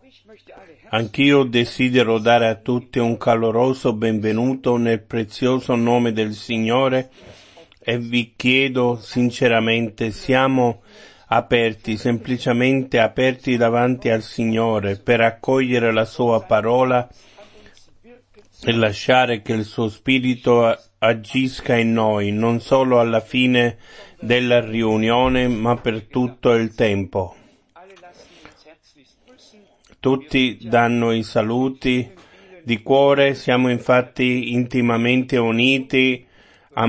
Anch'io desidero dare a tutti un caloroso benvenuto nel prezioso nome del Signore e vi chiedo sinceramente, siamo aperti, semplicemente aperti davanti al Signore per accogliere la Sua parola e lasciare che il Suo Spirito agisca in noi, non solo alla fine della riunione, ma per tutto il tempo. Tutti danno i saluti di cuore, siamo infatti intimamente uniti a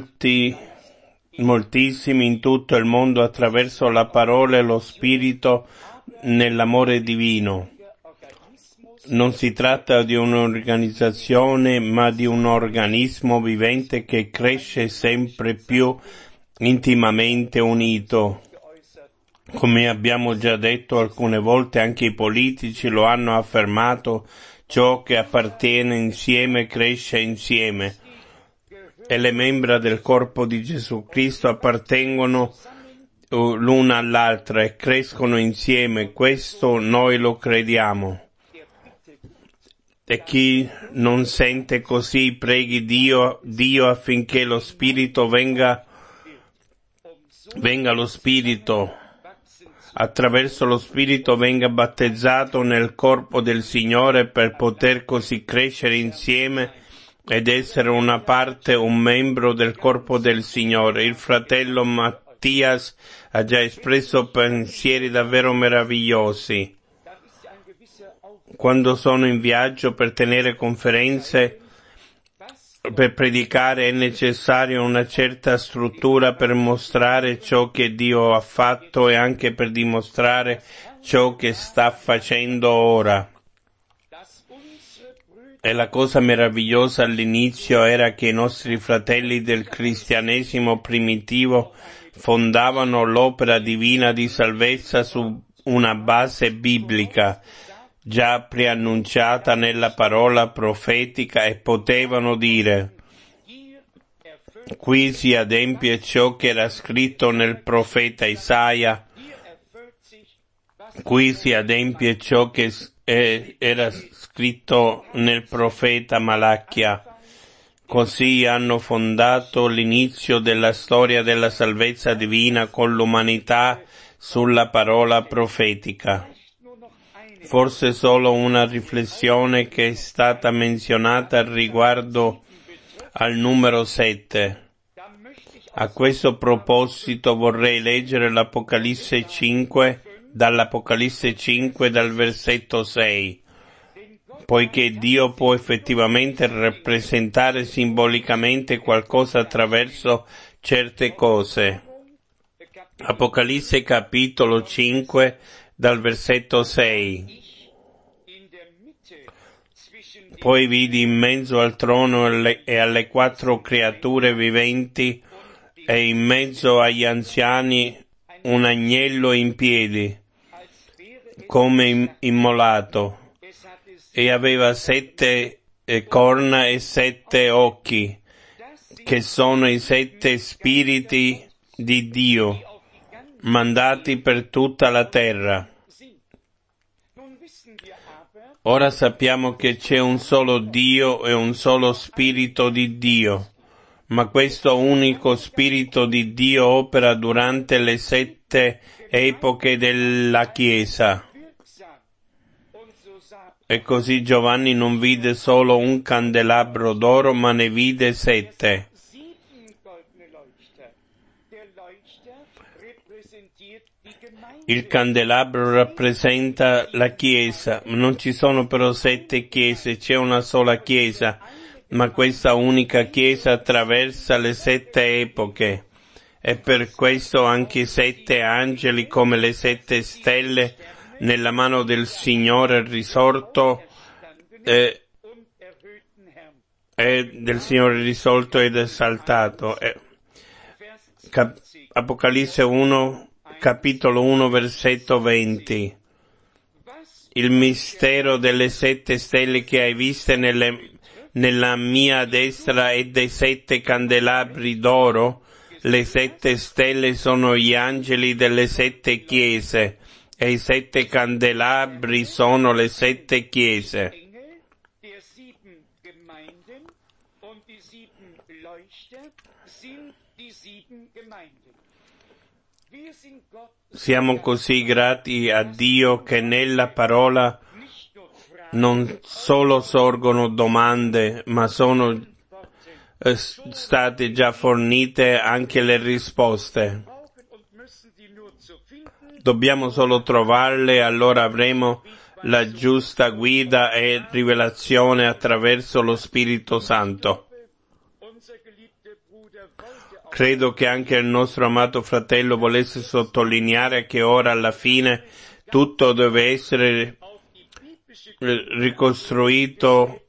moltissimi in tutto il mondo attraverso la parola e lo Spirito nell'amore divino. Non si tratta di un'organizzazione, ma di un organismo vivente che cresce sempre più intimamente unito. Come abbiamo già detto alcune volte, anche i politici lo hanno affermato, ciò che appartiene insieme cresce insieme. E le membra del corpo di Gesù Cristo appartengono l'una all'altra e crescono insieme, questo noi lo crediamo. E chi non sente così, preghi Dio affinché lo Spirito venga lo Spirito, attraverso lo Spirito venga battezzato nel corpo del Signore per poter così crescere insieme ed essere una parte, un membro del corpo del Signore. Il fratello Mattias ha già espresso pensieri davvero meravigliosi. Quando sono in viaggio per tenere conferenze, per predicare è necessaria una certa struttura per mostrare ciò che Dio ha fatto e anche per dimostrare ciò che sta facendo ora. E la cosa meravigliosa all'inizio era che i nostri fratelli del cristianesimo primitivo fondavano l'opera divina di salvezza su una base biblica, già preannunciata nella parola profetica, e potevano dire: qui si adempie ciò che era scritto nel profeta Isaia, qui si adempie ciò che era scritto nel profeta Malachia. Così hanno fondato l'inizio della storia della salvezza divina con l'umanità sulla parola profetica. Forse solo una riflessione che è stata menzionata riguardo al numero 7. A questo proposito vorrei leggere l'Apocalisse 5, dall'Apocalisse 5 dal versetto 6, poiché Dio può effettivamente rappresentare simbolicamente qualcosa attraverso certe cose. Apocalisse capitolo 5 dal versetto 6. Poi vidi in mezzo al trono e alle 4 creature viventi e in mezzo agli anziani un agnello in piedi, come immolato, e aveva 7 corna e 7 occhi, che sono i 7 spiriti di Dio, mandati per tutta la terra. Ora sappiamo che c'è un solo Dio e un solo Spirito di Dio, ma questo unico Spirito di Dio opera durante le 7 epoche della Chiesa. E così Giovanni non vide solo un candelabro d'oro, ma ne vide 7. Il candelabro rappresenta la Chiesa, non ci sono però 7 chiese, c'è una sola Chiesa, ma questa unica Chiesa attraversa le 7 epoche. E per questo anche 7 angeli, come le 7 stelle nella mano del Signore risorto, del Signore risorto ed esaltato. Apocalisse 1, capitolo 1, versetto 20. Il mistero delle 7 stelle che hai viste nella mia destra e dei 7 candelabri d'oro. Le 7 stelle sono gli angeli delle 7 chiese e i 7 candelabri sono le 7 chiese. Engel der 7 Gemeinden und die 7 Leuchter sind die 7 Gemeinden. Wir sind Gott Siamo così grati a Dio che nella parola nicht nur Fragen non solo sorgono domande, ma sono state già fornite anche le risposte. brauchen und müssen sie nur zu finden. Dobbiamo solo trovarle, allora avremo la giusta guida e rivelazione attraverso lo Spirito Santo. Unser geliebter Bruder wollte auch Credo che anche il nostro amato fratello volesse sottolineare che ora alla fine tutto deve essere auf die biblische ricostruito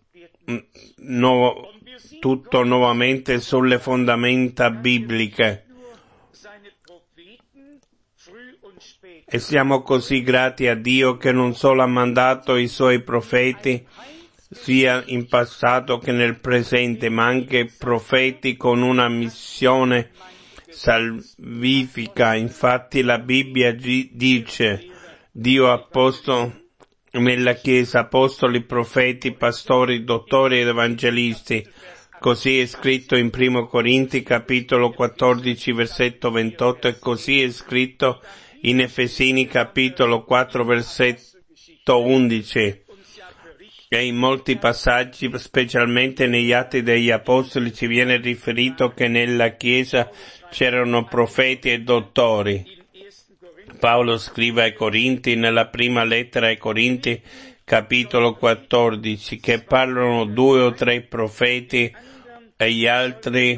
tutto nuovamente sulle fondamenta bibliche. nur seine Propheten früh und spät E siamo così grati a Dio che non solo ha mandato i suoi profeti, sia in passato che nel presente, ma anche profeti con una missione salvifica. Infatti la Bibbia dice, Dio ha posto nella Chiesa apostoli, profeti, pastori, dottori ed evangelisti. Così è scritto in 1 Corinti capitolo 14 versetto 28 e così è scritto in Efesini capitolo 4 versetto 11. E in molti passaggi, specialmente negli Atti degli Apostoli, ci viene riferito che nella Chiesa c'erano profeti e dottori. Paolo scrive ai Corinti, nella prima lettera ai Corinti, capitolo 14, che parlano 2 o 3 profeti e gli altri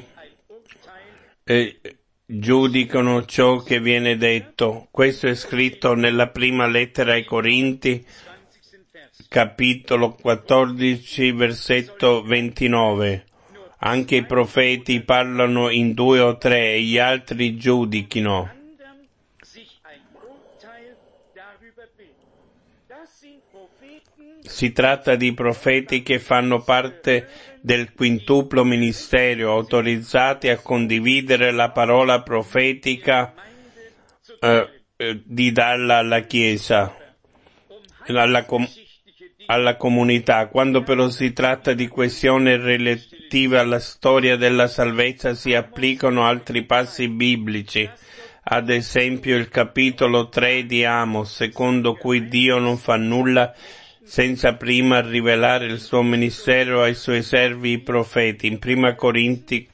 giudicano ciò che viene detto. Questo è scritto nella prima lettera ai Corinti, capitolo 14, versetto 29. Anche i profeti parlano in 2 o 3 e gli altri giudichino. anderen sich ein Urteil darüber bilden. Das sind Propheten, Si tratta di profeti che fanno parte del quintuplo ministero, autorizzati a condividere la parola profetica di darla alla Chiesa, alla comunità. Quando però si tratta di questioni relative alla storia della salvezza si applicano altri passi biblici, ad esempio il capitolo 3 di Amos, secondo cui Dio non fa nulla senza prima rivelare il suo ministero ai suoi servi i profeti. In 1 Corinzi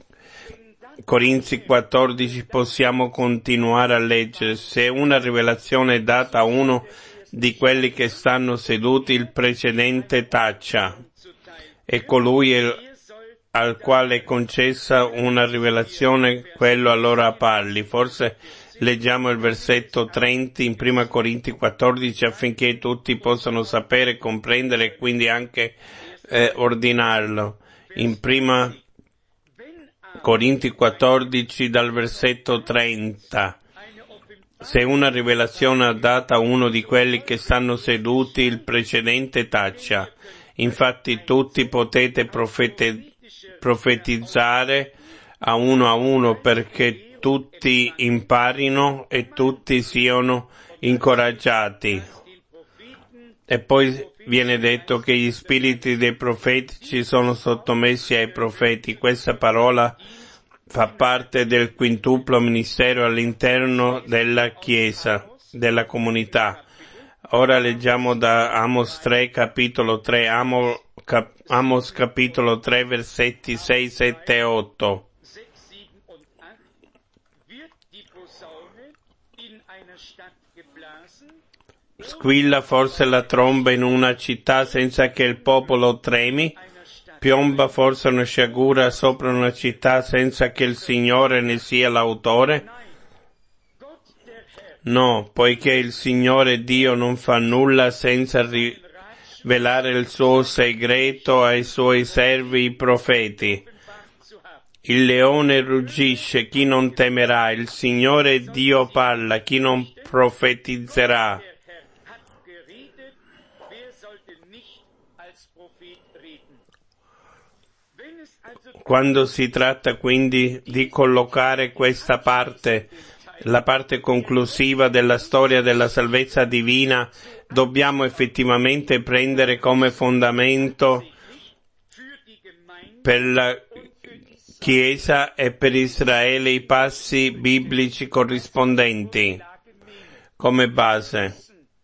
14 possiamo continuare a leggere: se una rivelazione è data a uno di quelli che stanno seduti, il precedente taccia, e colui al quale è concessa una rivelazione, quello allora parli. Forse leggiamo il versetto 30 in 1 Corinzi 14 affinché tutti possano sapere, comprendere e quindi anche ordinarlo. In 1 Corinzi 14 dal versetto 30. Se una rivelazione è data a uno di quelli che stanno seduti, il precedente taccia. Infatti tutti potete profetizzare a uno perché tutti imparino e tutti siano incoraggiati. E poi viene detto che gli spiriti dei profetici sono sottomessi ai profeti. Questa parola fa parte del quintuplo ministero all'interno della Chiesa, della comunità. Ora leggiamo da Amos 3, capitolo 3, Amos capitolo 3, versetti 6, 7 e 8. 6, 7 und 8 wird die Posaune in einer Stadt geblasen, Squilla forse la tromba in una città senza che il popolo tremi? Piomba forse una sciagura sopra una città senza che il Signore ne sia l'autore? No, poiché il Signore Dio non fa nulla senza rivelare il suo segreto ai suoi servi i profeti. Il leone ruggisce, chi non temerà? Il Signore Dio parla, chi non profetizzerà? Quando si tratta quindi di collocare questa parte la parte conclusiva della storia della salvezza divina, dobbiamo effettivamente prendere come fondamento per la Chiesa e per Israele i passi biblici corrispondenti come base.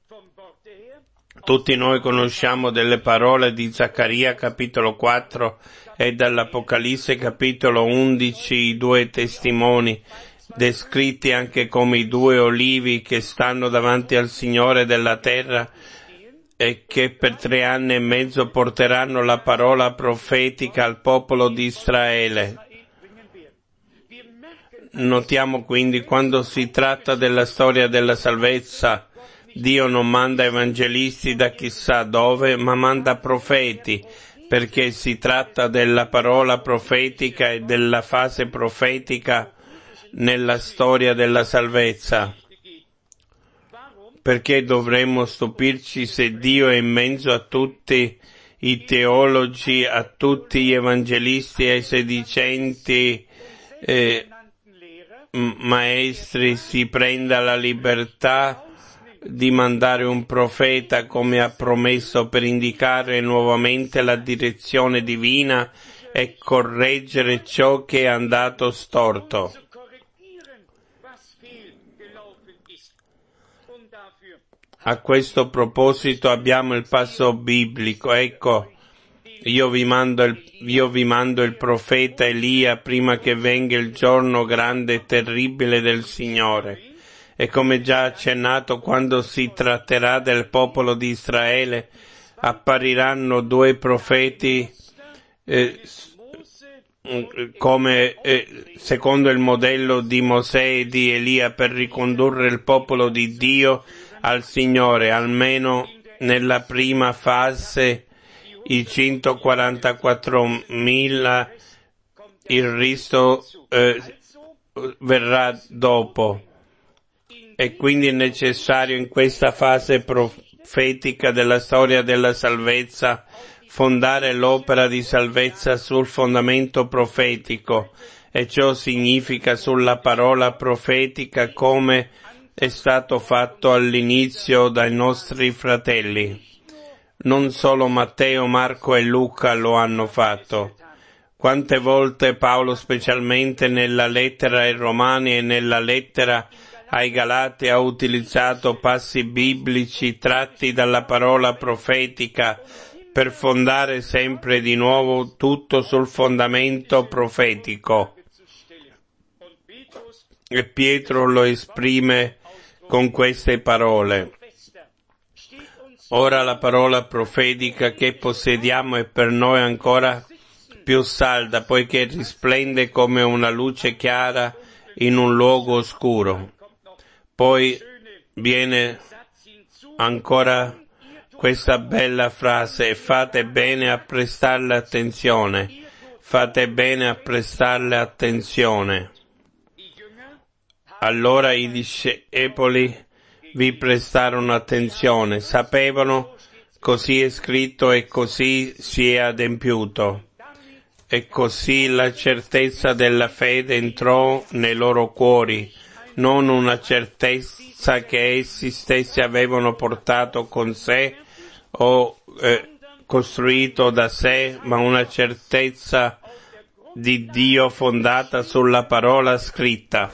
Tutti noi conosciamo delle parole di Zaccaria capitolo 4 e dall'Apocalisse capitolo 11, i due testimoni, descritti anche come i due olivi che stanno davanti al Signore della terra e che per 3 anni e mezzo porteranno la parola profetica al popolo di Israele. Notiamo quindi, quando si tratta della storia della salvezza, Dio non manda evangelisti da chissà dove, ma manda profeti, perché si tratta della parola profetica e della fase profetica nella storia della salvezza. Perché dovremmo stupirci se Dio è in mezzo a tutti i teologi, a tutti gli evangelisti e ai sedicenti maestri si prenda la libertà di mandare un profeta come ha promesso per indicare nuovamente la direzione divina e correggere ciò che è andato storto. A questo proposito abbiamo il passo biblico. Ecco, io vi mando il profeta Elia prima che venga il giorno grande e terribile del Signore. E come già accennato, quando si tratterà del popolo di Israele, appariranno 2 profeti secondo il modello di Mosè e di Elia per ricondurre il popolo di Dio al Signore, almeno nella prima fase, i 144.000, il resto verrà dopo. E quindi è necessario in questa fase profetica della storia della salvezza fondare l'opera di salvezza sul fondamento profetico, e ciò significa sulla parola profetica come è stato fatto all'inizio dai nostri fratelli. Non solo Matteo, Marco e Luca lo hanno fatto. Quante volte Paolo, specialmente nella lettera ai Romani e nella lettera ai Galati, ha utilizzato passi biblici tratti dalla parola profetica per fondare sempre di nuovo tutto sul fondamento profetico. E Pietro lo esprime con queste parole. Ora la parola profetica che possediamo è per noi ancora più salda, poiché risplende come una luce chiara in un luogo oscuro. Poi viene ancora questa bella frase: fate bene a prestarle attenzione. Fate bene a prestarle attenzione. Allora i discepoli vi prestarono attenzione, sapevano, così è scritto e così si è adempiuto. E così la certezza della fede entrò nei loro cuori, non una certezza che essi stessi avevano portato con sé o costruito da sé, ma una certezza di Dio fondata sulla parola scritta.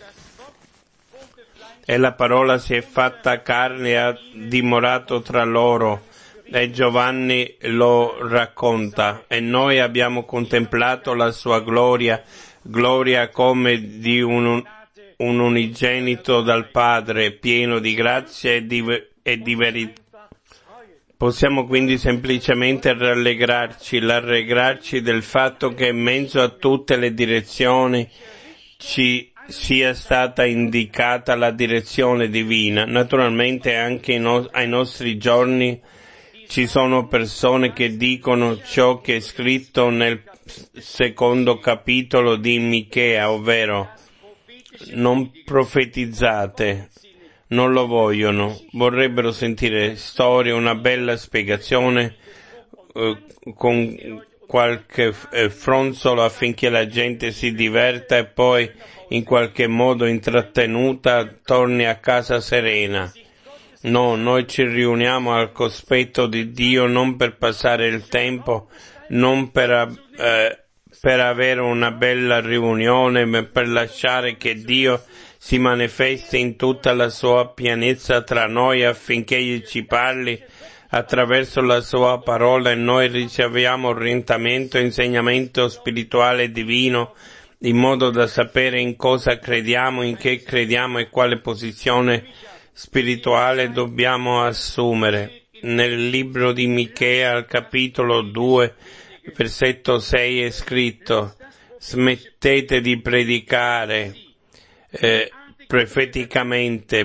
E la parola si è fatta carne e ha dimorato tra loro, e Giovanni lo racconta, e noi abbiamo contemplato la sua gloria come di un unigenito dal Padre, pieno di grazia e di verità. Possiamo quindi semplicemente rallegrarci del fatto che in mezzo a tutte le direzioni ci sia stata indicata la direzione divina. Naturalmente anche ai nostri giorni ci sono persone che dicono ciò che è scritto nel 2 capitolo di Michea, ovvero non profetizzate, non lo vogliono, vorrebbero sentire storie, una bella spiegazione con qualche fronzolo affinché la gente si diverta e poi in qualche modo intrattenuta torni a casa serena. No, noi ci riuniamo al cospetto di Dio non per passare il tempo, non per avere una bella riunione, ma per lasciare che Dio si manifesti in tutta la sua pienezza tra noi affinché Egli ci parli attraverso la sua parola e noi riceviamo orientamento e insegnamento spirituale divino in modo da sapere in cosa crediamo, in che crediamo e quale posizione spirituale dobbiamo assumere. Nel libro di Michea, al capitolo 2, versetto 6 è scritto: smettete di predicare profeticamente,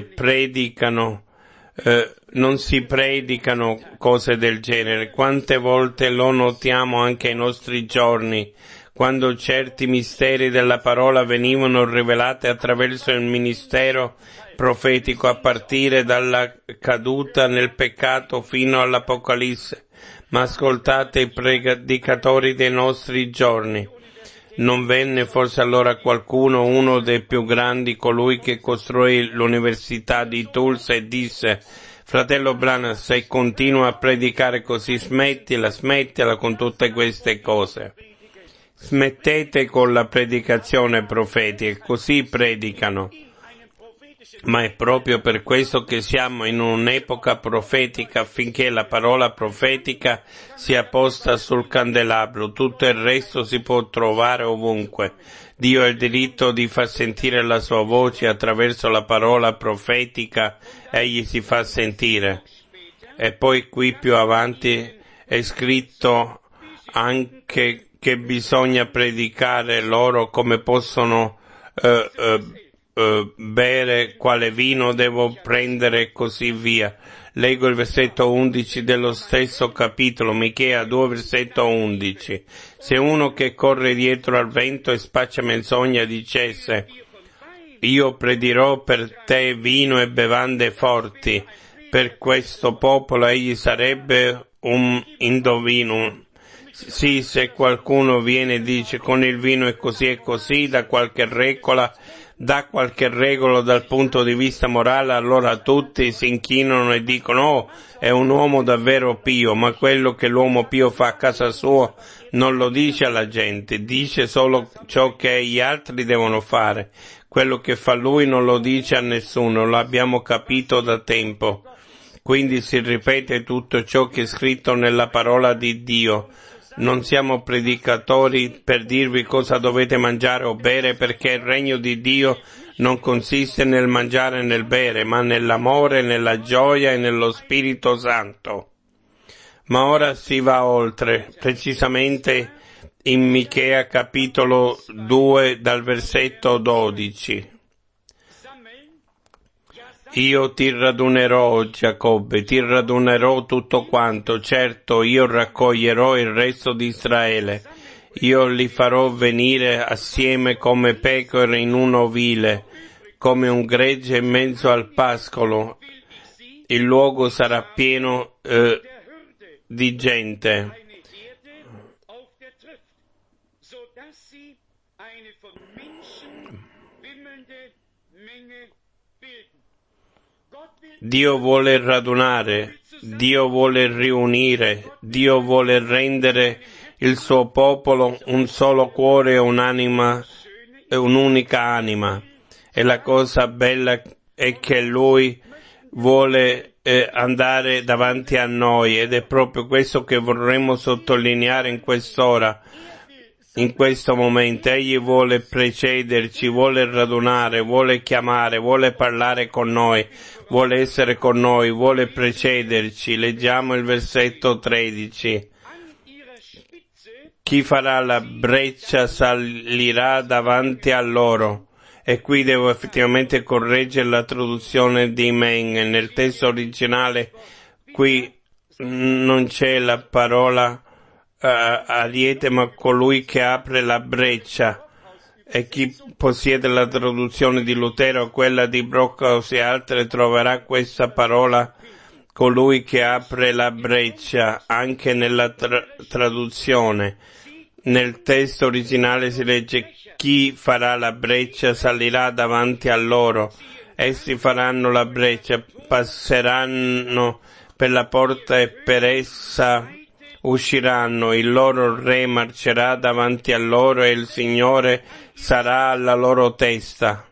non si predicano cose del genere. Quante volte lo notiamo anche ai nostri giorni, quando certi misteri della parola venivano rivelati attraverso il ministero profetico a partire dalla caduta nel peccato fino all'Apocalisse. Ma ascoltate i predicatori dei nostri giorni. Non venne forse allora qualcuno, uno dei più grandi, colui che costruì l'università di Tulsa, e disse: fratello Branham, se continua a predicare così, smettila con tutte queste cose. Smettete con la predicazione profetica, così predicano. Ma è proprio per questo che siamo in un'epoca profetica, affinché la parola profetica sia posta sul candelabro. Tutto il resto si può trovare ovunque. Dio ha il diritto di far sentire la sua voce attraverso la parola profetica, egli si fa sentire. E poi qui più avanti è scritto anche che bisogna predicare loro come possono bere, quale vino devo prendere e così via. Leggo il versetto 11 dello stesso capitolo, Michea 2, versetto 11. Se uno che corre dietro al vento e spaccia menzogna dicesse: io predirò per te vino e bevande forti, per questo popolo egli sarebbe un indovino. Sì, se qualcuno viene e dice: con il vino è così e così, da qualche regola dal punto di vista morale, allora tutti si inchinano e dicono: oh, è un uomo davvero pio. Ma quello che l'uomo pio fa a casa sua non lo dice alla gente, dice solo ciò che gli altri devono fare. Quello che fa lui non lo dice a nessuno, lo abbiamo capito da tempo. Quindi si ripete tutto ciò che è scritto nella parola di Dio. Non siamo predicatori per dirvi cosa dovete mangiare o bere, perché il regno di Dio non consiste nel mangiare e nel bere, ma nell'amore, nella gioia e nello Spirito Santo. Ma ora si va oltre, precisamente in Michea capitolo 2 dal versetto 12. Io ti radunerò, Giacobbe, ti radunerò tutto quanto, certo io raccoglierò il resto di Israele. Io li farò venire assieme come pecore in un ovile, come un gregge in mezzo al pascolo. Il luogo sarà pieno di gente. Dio vuole radunare, Dio vuole riunire, Dio vuole rendere il suo popolo un solo cuore e un'anima, un'unica anima. E la cosa bella è che Lui vuole andare davanti a noi, ed è proprio questo che vorremmo sottolineare in quest'ora. In questo momento egli vuole precederci, vuole radunare, vuole chiamare, vuole parlare con noi, vuole essere con noi, vuole precederci. Leggiamo il versetto 13. Chi farà la breccia salirà davanti a loro. E qui devo effettivamente correggere la traduzione di Meng. Nel testo originale qui non c'è la parola ariete, ma colui che apre la breccia. E chi possiede la traduzione di Lutero, quella di Brockhaus e altre, troverà questa parola colui che apre la breccia. Anche nella traduzione. Nel testo originale si legge: chi farà la breccia salirà davanti a loro. Essi faranno la breccia, passeranno per la porta e per essa usciranno. Il loro re marcerà davanti a loro e il Signore sarà alla loro testa.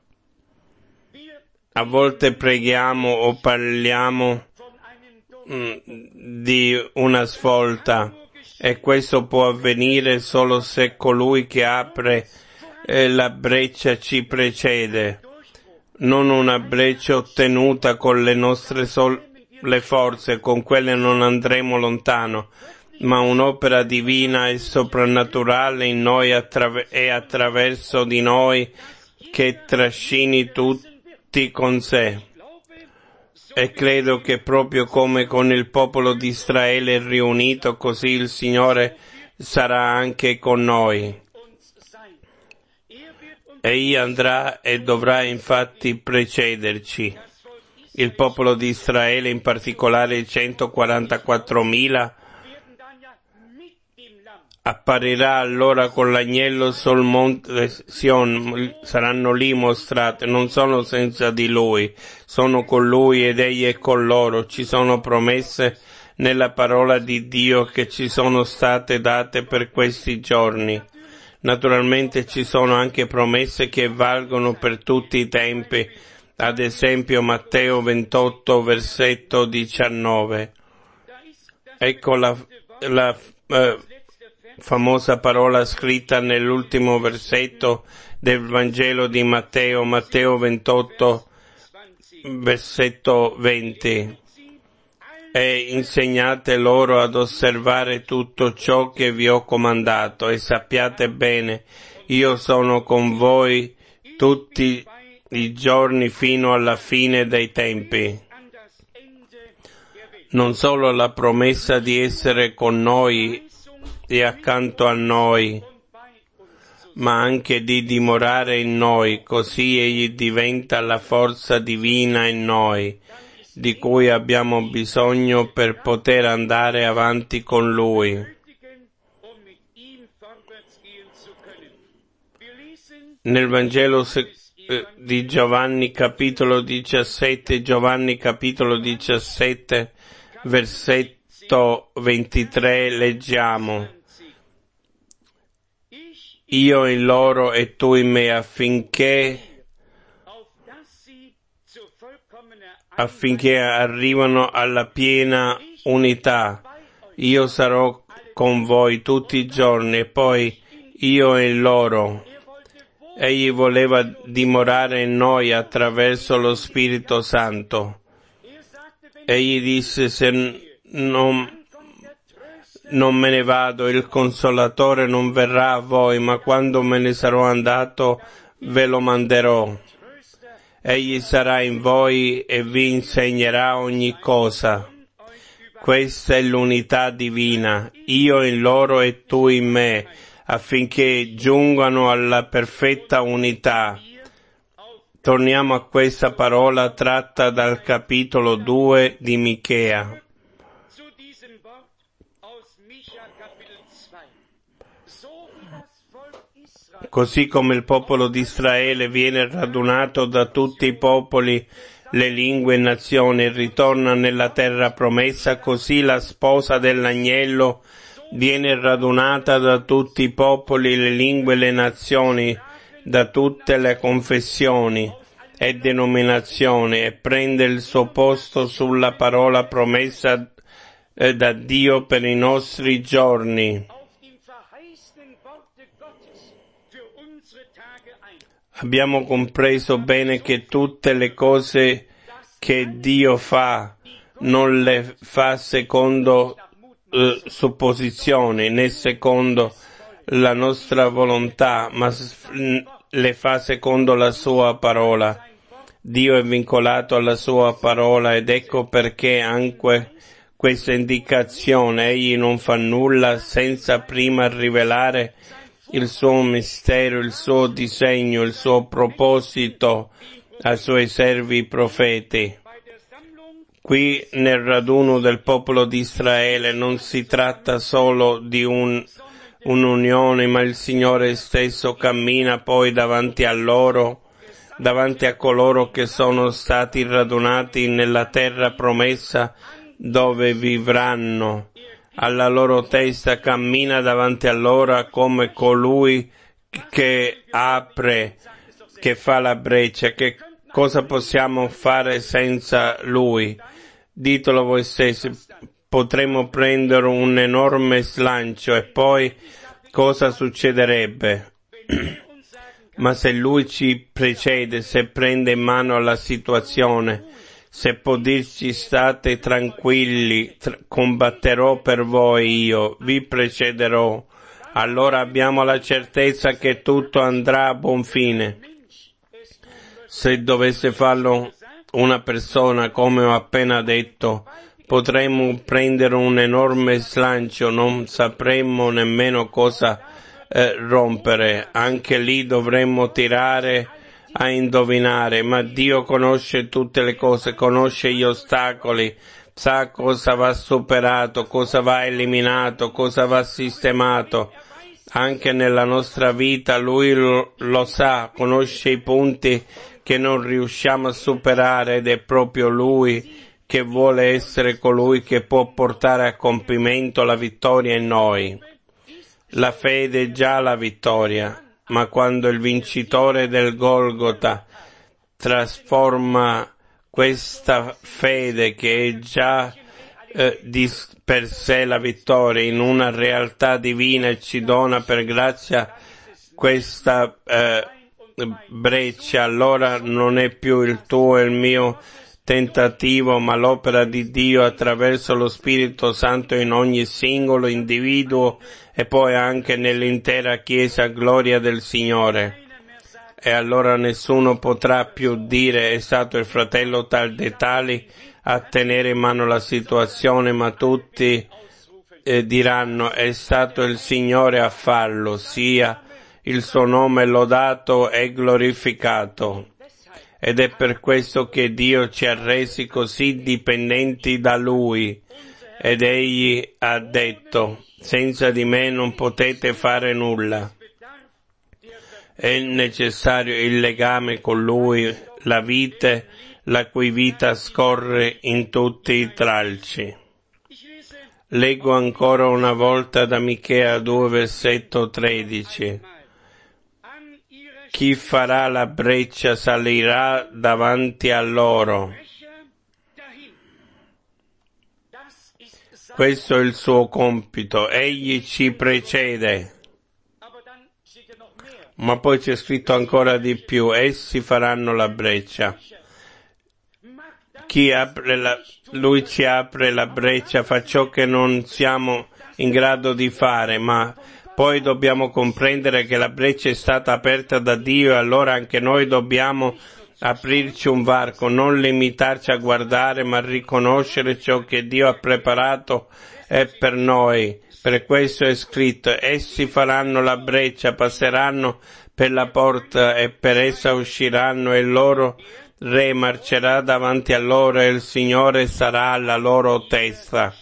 A volte preghiamo o parliamo di una svolta, e questo può avvenire solo se colui che apre la breccia ci precede. Non una breccia ottenuta con le nostre le forze, con quelle non andremo lontano, ma un'opera divina e soprannaturale in noi e attraverso di noi che trascini tutti con sé. E credo che proprio come con il popolo di Israele riunito, così il Signore sarà anche con noi. Egli andrà e dovrà infatti precederci. Il popolo di Israele, in particolare i 144.000, apparirà allora con l'agnello sul monte Sion, saranno lì mostrate, non sono senza di lui, sono con lui ed egli è con loro. Ci sono promesse nella parola di Dio che ci sono state date per questi giorni. Naturalmente ci sono anche promesse che valgono per tutti i tempi, ad esempio Matteo 28, versetto 19. Ecco la famosa parola scritta nell'ultimo versetto del Vangelo di Matteo, Matteo 28, versetto 20. E insegnate loro ad osservare tutto ciò che vi ho comandato, e sappiate bene, io sono con voi tutti i giorni fino alla fine dei tempi. Non solo la promessa di essere con noi e accanto a noi, ma anche di dimorare in noi, così egli diventa la forza divina in noi, di cui abbiamo bisogno per poter andare avanti con lui. Nel Vangelo di Giovanni capitolo 17, versetto 23, leggiamo: io in loro e tu in me, affinché arrivano alla piena unità. Io sarò con voi tutti i giorni, e poi io in loro. Egli voleva dimorare in noi attraverso lo Spirito Santo. Egli disse: se non me ne vado, il Consolatore non verrà a voi, ma quando me ne sarò andato ve lo manderò. Egli sarà in voi e vi insegnerà ogni cosa. Questa è l'unità divina, io in loro e tu in me, affinché giungano alla perfetta unità. Torniamo a questa parola tratta dal capitolo 2 di Michea. Così come il popolo di Israele viene radunato da tutti i popoli, le lingue e nazioni e ritorna nella terra promessa, così la sposa dell'agnello viene radunata da tutti i popoli, le lingue e le nazioni, da tutte le confessioni e denominazioni, e prende il suo posto sulla parola promessa da Dio per i nostri giorni. Abbiamo compreso bene che tutte le cose che Dio fa non le fa secondo supposizioni né secondo la nostra volontà, ma le fa secondo la sua parola. Dio è vincolato alla sua parola, ed ecco perché anche questa indicazione: egli non fa nulla senza prima rivelare il suo mistero, il suo disegno, il suo proposito ai suoi servi profeti. Qui nel raduno del popolo di Israele non si tratta solo di un'unione, ma il Signore stesso cammina poi davanti a coloro che sono stati radunati nella terra promessa dove vivranno. Alla loro testa cammina davanti a loro come colui che apre, che fa la breccia. Che cosa possiamo fare senza Lui? Ditelo voi stessi, potremmo prendere un enorme slancio e poi cosa succederebbe? Ma se Lui ci precede, se prende in mano la situazione, se può dirci state tranquilli, combatterò per voi io, vi precederò, allora abbiamo la certezza che tutto andrà a buon fine. Se dovesse farlo una persona, come ho appena detto, potremmo prendere un enorme slancio, non sapremmo nemmeno cosa rompere, anche lì dovremmo tirare a indovinare, ma Dio conosce tutte le cose, conosce gli ostacoli, sa cosa va superato, cosa va eliminato, cosa va sistemato. Anche nella nostra vita Lui lo sa, conosce i punti che non riusciamo a superare ed è proprio Lui che vuole essere colui che può portare a compimento la vittoria in noi. La fede è già la vittoria, ma quando il vincitore del Golgota trasforma questa fede che è già di per sé la vittoria in una realtà divina e ci dona per grazia questa breccia, allora non è più il tuo e il mio tentativo, ma l'opera di Dio attraverso lo Spirito Santo in ogni singolo individuo e poi anche nell'intera Chiesa, gloria del Signore. E allora nessuno potrà più dire è stato il fratello tal dei tali a tenere in mano la situazione, ma tutti diranno è stato il Signore a farlo, sia il suo nome lodato e glorificato. Ed è per questo che Dio ci ha resi così dipendenti da Lui. Ed Egli ha detto, senza di me non potete fare nulla. È necessario il legame con Lui, la vite, la cui vita scorre in tutti i tralci. Leggo ancora una volta da Michea 2, versetto 13. Chi farà la breccia salirà davanti a loro. Questo è il suo compito. Egli ci precede. Ma poi c'è scritto ancora di più. Essi faranno la breccia. Lui ci apre la breccia, fa ciò che non siamo in grado di fare, ma poi dobbiamo comprendere che la breccia è stata aperta da Dio e allora anche noi dobbiamo aprirci un varco, non limitarci a guardare, ma riconoscere ciò che Dio ha preparato per noi. Per questo è scritto, essi faranno la breccia, passeranno per la porta e per essa usciranno e il loro Re marcerà davanti a loro e il Signore sarà alla loro testa.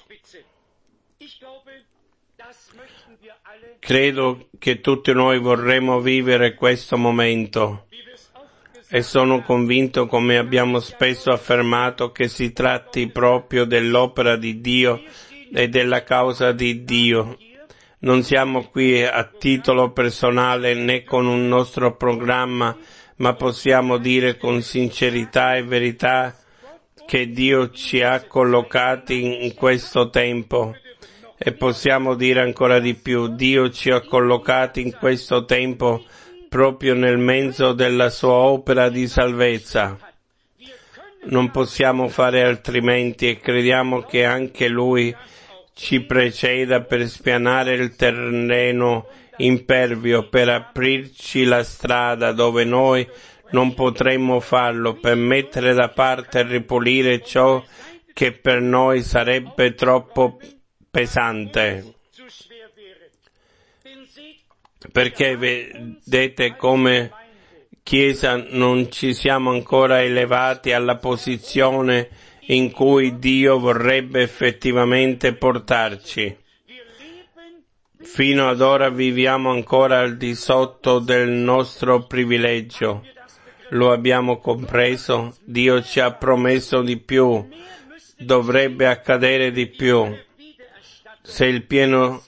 Credo che tutti noi vorremmo vivere questo momento e sono convinto, come abbiamo spesso affermato, che si tratti proprio dell'opera di Dio e della causa di Dio. Non siamo qui a titolo personale né con un nostro programma, ma possiamo dire con sincerità e verità che Dio ci ha collocati in questo tempo. E possiamo dire ancora di più, Dio ci ha collocati in questo tempo proprio nel mezzo della sua opera di salvezza. Non possiamo fare altrimenti e crediamo che anche Lui ci preceda per spianare il terreno impervio, per aprirci la strada dove noi non potremmo farlo, per mettere da parte e ripulire ciò che per noi sarebbe troppo pesante. Perché vedete come Chiesa non ci siamo ancora elevati alla posizione in cui Dio vorrebbe effettivamente portarci. Fino ad ora viviamo ancora al di sotto del nostro privilegio. Lo abbiamo compreso? Dio ci ha promesso di più. Dovrebbe accadere di più. Se il pieno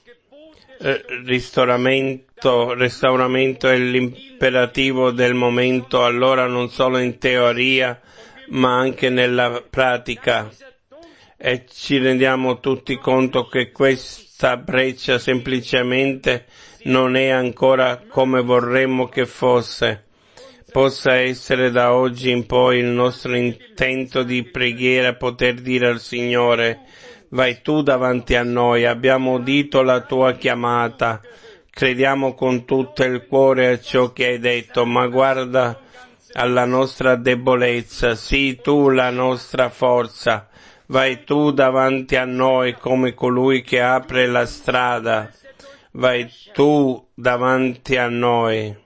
restauramento è l'imperativo del momento, allora non solo in teoria, ma anche nella pratica. E ci rendiamo tutti conto che questa breccia semplicemente non è ancora come vorremmo che fosse. Possa essere da oggi in poi il nostro intento di preghiera poter dire al Signore: vai tu davanti a noi, abbiamo udito la tua chiamata, crediamo con tutto il cuore a ciò che hai detto, ma guarda alla nostra debolezza, sii tu la nostra forza, vai tu davanti a noi come colui che apre la strada, vai tu davanti a noi.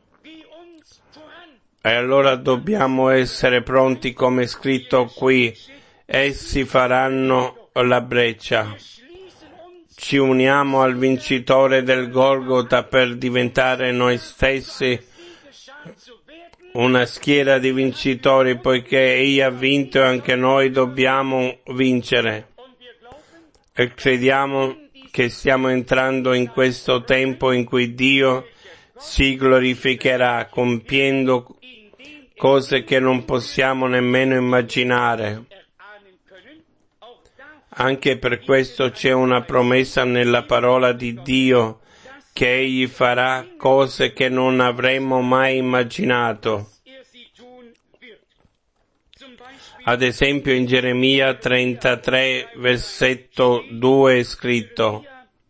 E allora dobbiamo essere pronti, come è scritto qui: essi faranno la breccia. Ci uniamo al vincitore del Golgota per diventare noi stessi una schiera di vincitori, poiché Egli ha vinto e anche noi dobbiamo vincere. E crediamo che stiamo entrando in questo tempo in cui Dio si glorificherà, compiendo cose che non possiamo nemmeno immaginare. Anche per questo c'è una promessa nella parola di Dio, che Egli farà cose che non avremmo mai immaginato. Ad esempio in Geremia 33, versetto 2 è scritto,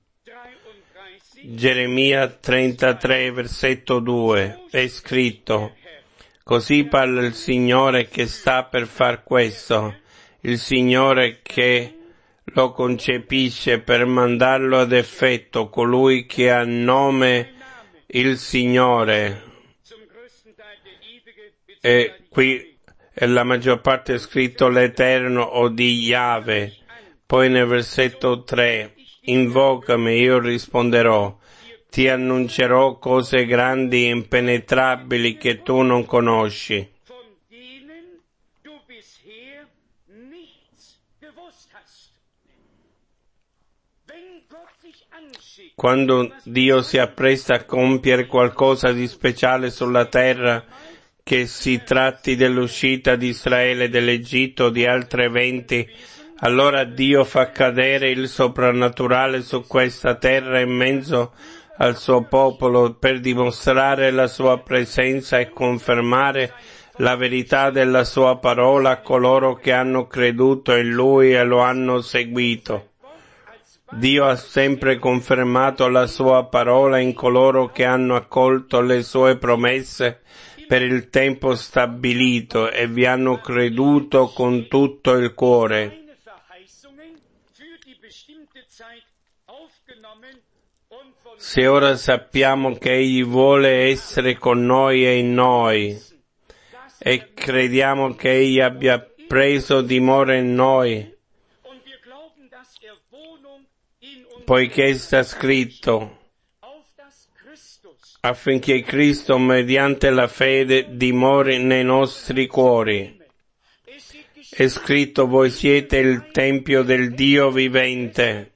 Geremia 33, versetto 2, è scritto: così parla il Signore che sta per far questo, il Signore che lo concepisce per mandarlo ad effetto, colui che ha nome il Signore. E qui la maggior parte è scritto l'Eterno o di Yahweh. Poi nel versetto 3, invocami, io risponderò. Ti annuncerò cose grandi e impenetrabili che tu non conosci. Quando Dio si appresta a compiere qualcosa di speciale sulla terra, che si tratti dell'uscita di Israele dall'Egitto o di altri eventi, allora Dio fa cadere il soprannaturale su questa terra in mezzo al suo popolo per dimostrare la sua presenza e confermare la verità della sua parola a coloro che hanno creduto in Lui e lo hanno seguito. Dio ha sempre confermato la sua parola in coloro che hanno accolto le sue promesse per il tempo stabilito e vi hanno creduto con tutto il cuore. Se ora sappiamo che Egli vuole essere con noi e in noi, e crediamo che Egli abbia preso dimora in noi, poiché sta scritto, affinché Cristo mediante la fede dimori nei nostri cuori. È scritto, voi siete il tempio del Dio vivente.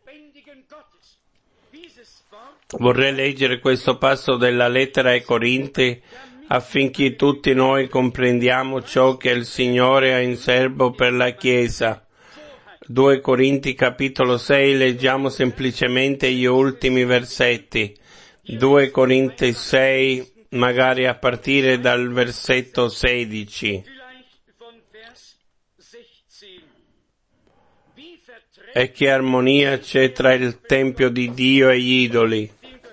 Vorrei leggere questo passo della lettera ai Corinti affinché tutti noi comprendiamo ciò che il Signore ha in serbo per la Chiesa. 2 Corinti capitolo 6, leggiamo semplicemente gli ultimi versetti. 2 Corinti 6, magari a partire dal versetto 16. E che armonia c'è tra il Tempio di Dio e gli idoli.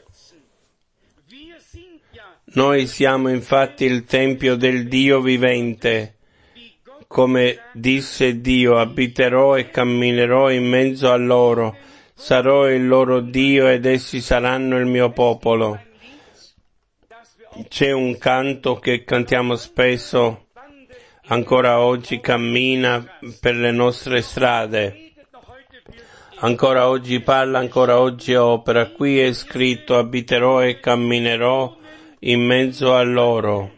Noi siamo infatti il Tempio del Dio vivente. Come disse Dio, abiterò e camminerò in mezzo a loro, sarò il loro Dio ed essi saranno il mio popolo. C'è un canto che cantiamo spesso ancora oggi cammina per le nostre strade, ancora oggi parla, ancora oggi opera. Qui è scritto: abiterò e camminerò in mezzo a loro.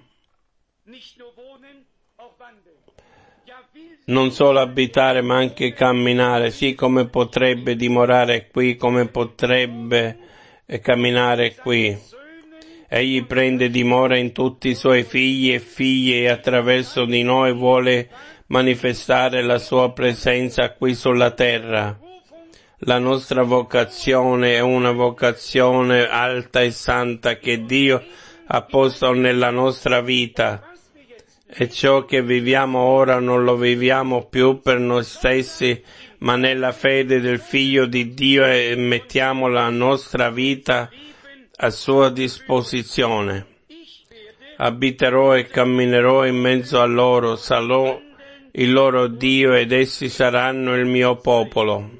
Non solo abitare ma anche camminare, sì, come potrebbe dimorare qui, come potrebbe camminare qui. Egli prende dimora in tutti i suoi figli e figlie e attraverso di noi vuole manifestare la sua presenza qui sulla terra. La nostra vocazione è una vocazione alta e santa che Dio ha posto nella nostra vita. E ciò che viviamo ora non lo viviamo più per noi stessi, ma nella fede del Figlio di Dio, e mettiamo la nostra vita a sua disposizione. Abiterò e camminerò in mezzo a loro, sarò il loro Dio ed essi saranno il mio popolo.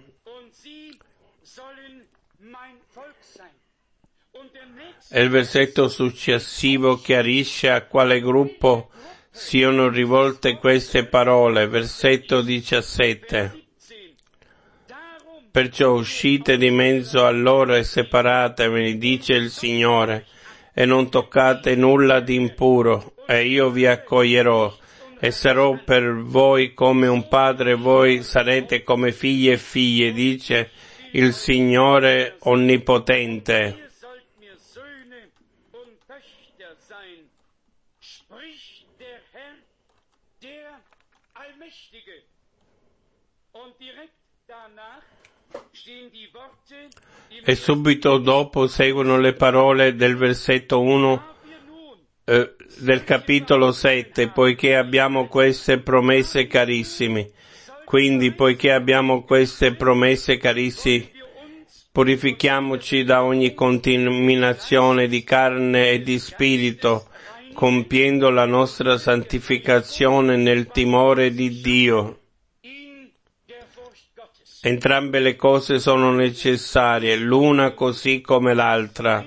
E il versetto successivo chiarisce a quale gruppo siano rivolte queste parole. Versetto 17. Perciò uscite di mezzo a loro e separatevi, dice il Signore, e non toccate nulla di impuro, e io vi accoglierò, e sarò per voi come un padre, voi sarete come figli e figlie, dice il Signore Onnipotente. E subito dopo seguono le parole del versetto 1 del capitolo 7, poiché abbiamo queste promesse, carissimi. Quindi, poiché abbiamo queste promesse, carissimi, purifichiamoci da ogni contaminazione di carne e di spirito, compiendo la nostra santificazione nel timore di Dio. Entrambe le cose sono necessarie, l'una così come l'altra.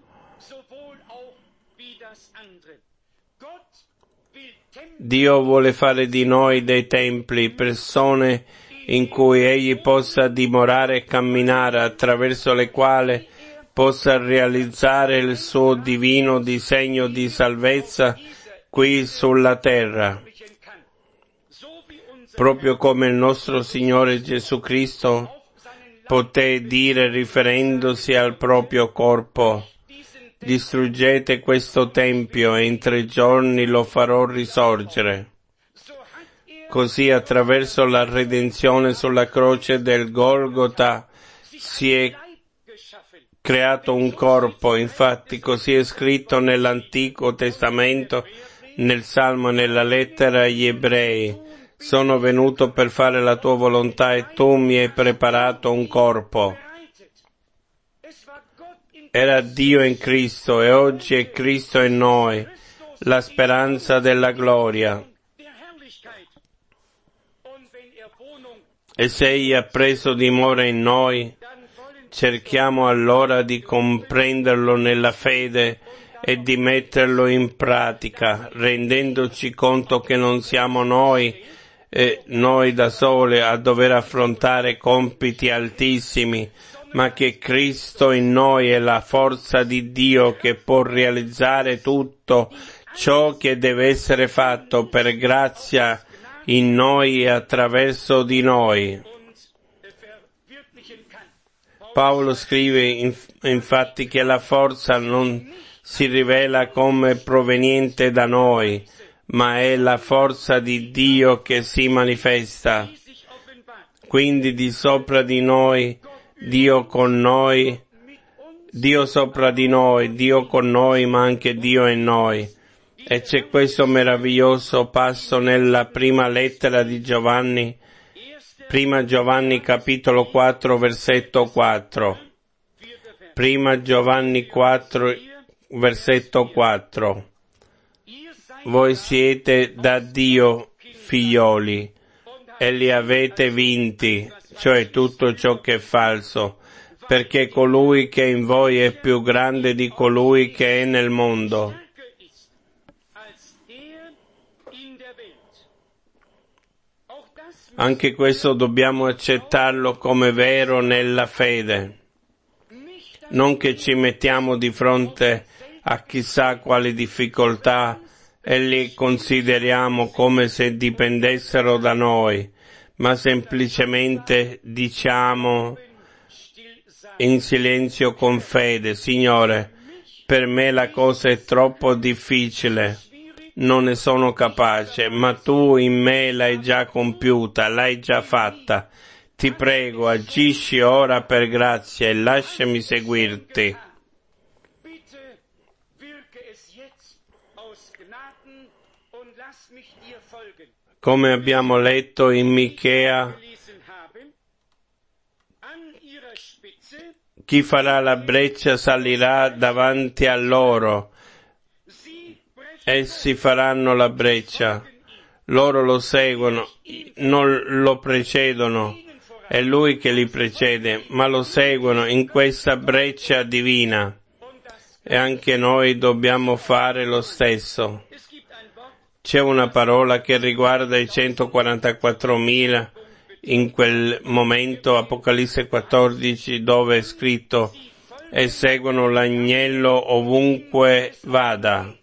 Dio vuole fare di noi dei templi, persone in cui Egli possa dimorare e camminare, attraverso le quali possa realizzare il suo divino disegno di salvezza qui sulla terra. Proprio come il nostro Signore Gesù Cristo poté dire, riferendosi al proprio corpo: distruggete questo tempio e in 3 giorni lo farò risorgere. Così, attraverso la redenzione sulla croce del Golgota, si è creato un corpo. Infatti, così è scritto nell'Antico Testamento, nel Salmo e nella lettera agli Ebrei: sono venuto per fare la tua volontà e tu mi hai preparato un corpo. Era Dio in Cristo e oggi è Cristo in noi, la speranza della gloria. E se Egli ha preso dimora in noi, cerchiamo allora di comprenderlo nella fede e di metterlo in pratica, rendendoci conto che non siamo noi da soli a dover affrontare compiti altissimi, ma che Cristo in noi è la forza di Dio che può realizzare tutto ciò che deve essere fatto per grazia in noi e attraverso di noi. Paolo scrive infatti che la forza non si rivela come proveniente da noi, ma è la forza di Dio che si manifesta. Quindi di sopra di noi, Dio con noi, Dio sopra di noi, Dio con noi, ma anche Dio in noi. E c'è questo meraviglioso passo nella prima lettera di Giovanni, prima Giovanni capitolo 4 versetto 4. Prima Giovanni 4 versetto 4. Voi siete da Dio figlioli e li avete vinti, cioè tutto ciò che è falso, perché colui che è in voi è più grande di colui che è nel mondo. Anche questo dobbiamo accettarlo come vero nella fede. Non che ci mettiamo di fronte a chissà quali difficoltà e li consideriamo come se dipendessero da noi, ma semplicemente diciamo in silenzio con fede: Signore, per me la cosa è troppo difficile, non ne sono capace, ma tu in me l'hai già compiuta, l'hai già fatta. Ti prego, agisci ora per grazia e lasciami seguirti. Come abbiamo letto in Michea, chi farà la breccia salirà davanti a loro. Essi faranno la breccia, loro lo seguono, non lo precedono, è lui che li precede, ma lo seguono in questa breccia divina. E anche noi dobbiamo fare lo stesso. C'è una parola che riguarda i 144.000 in quel momento, Apocalisse 14, dove è scritto: e seguono l'agnello ovunque vada.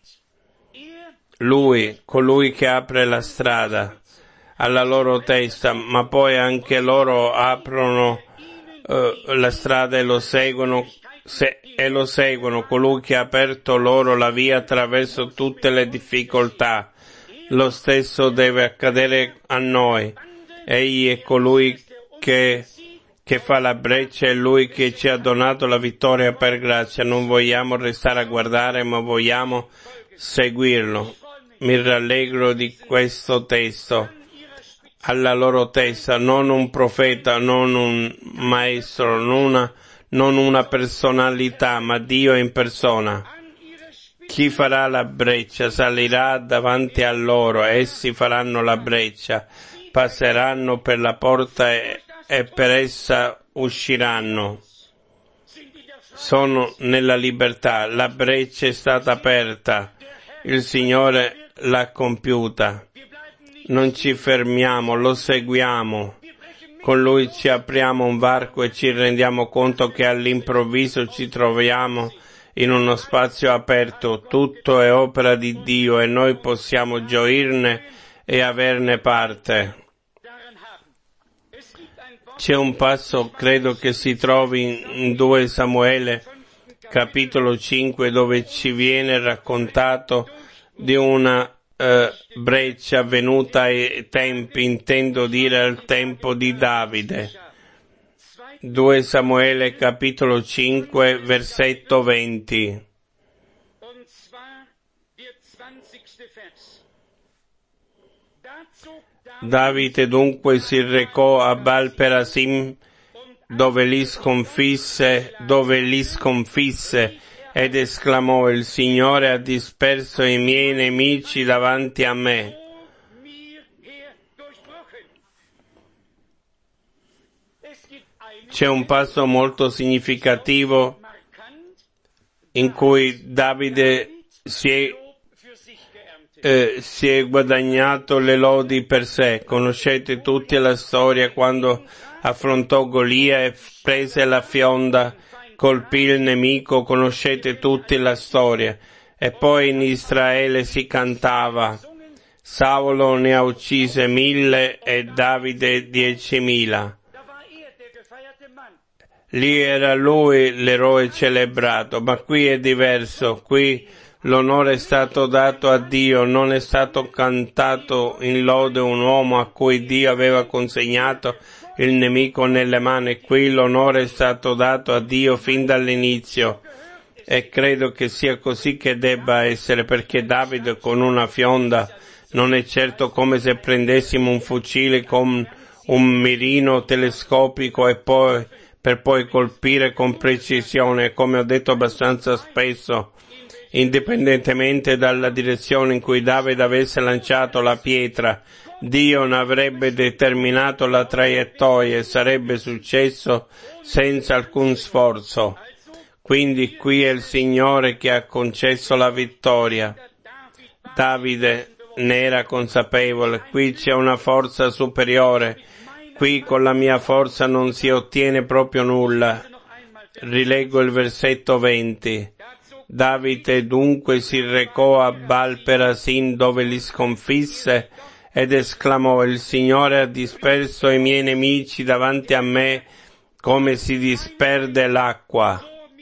Lui, colui che apre la strada alla loro testa, ma poi anche loro aprono la strada e lo seguono, colui che ha aperto loro la via attraverso tutte le difficoltà. Lo stesso deve accadere a noi. Egli è colui che fa la breccia, è lui che ci ha donato la vittoria per grazia. Non vogliamo restare a guardare, ma vogliamo seguirlo. Mi rallegro di questo testo. Alla loro testa, non un profeta, non un maestro, non una personalità, ma Dio in persona. Chi farà la breccia salirà davanti a loro, essi faranno la breccia, passeranno per la porta e per essa usciranno. Sono nella libertà, la breccia è stata aperta, il Signore l'ha compiuta. Non ci fermiamo, lo seguiamo. Con Lui ci apriamo un varco e ci rendiamo conto che all'improvviso ci troviamo in uno spazio aperto. Tutto è opera di Dio e noi possiamo gioirne e averne parte. C'è un passo, credo che si trovi in 2 Samuele, capitolo 5, dove ci viene raccontato di una breccia avvenuta ai tempi, intendo dire al tempo di Davide. 2 Samuele capitolo 5 versetto 20. Davide dunque si recò a Baal Perasim, dove li sconfisse ed esclamò: il Signore ha disperso i miei nemici davanti a me. C'è un passo molto significativo in cui Davide si è guadagnato le lodi per sé. Conoscete tutti la storia quando affrontò Golia e prese la fionda, colpì il nemico, conoscete tutti la storia. E poi in Israele si cantava: Saulo ne ha uccise 1000 e Davide 10.000. Lì era lui l'eroe celebrato, ma qui è diverso. Qui l'onore è stato dato a Dio, non è stato cantato in lode un uomo a cui Dio aveva consegnato il nemico nelle mani. Qui l'onore è stato dato a Dio fin dall'inizio, e credo che sia così che debba essere, perché Davide con una fionda non è certo come se prendessimo un fucile con un mirino telescopico per poi colpire con precisione. Come ho detto abbastanza spesso, indipendentemente dalla direzione in cui Davide avesse lanciato la pietra, Dio ne avrebbe determinato la traiettoria e sarebbe successo senza alcun sforzo. Quindi qui è il Signore che ha concesso la vittoria. Davide ne era consapevole. Qui c'è una forza superiore. Qui con la mia forza non si ottiene proprio nulla. Rileggo il versetto 20. Davide dunque si recò a Baal Perasim dove li sconfisse ed esclamò: il Signore ha disperso i miei nemici davanti a me come si disperde l'acqua.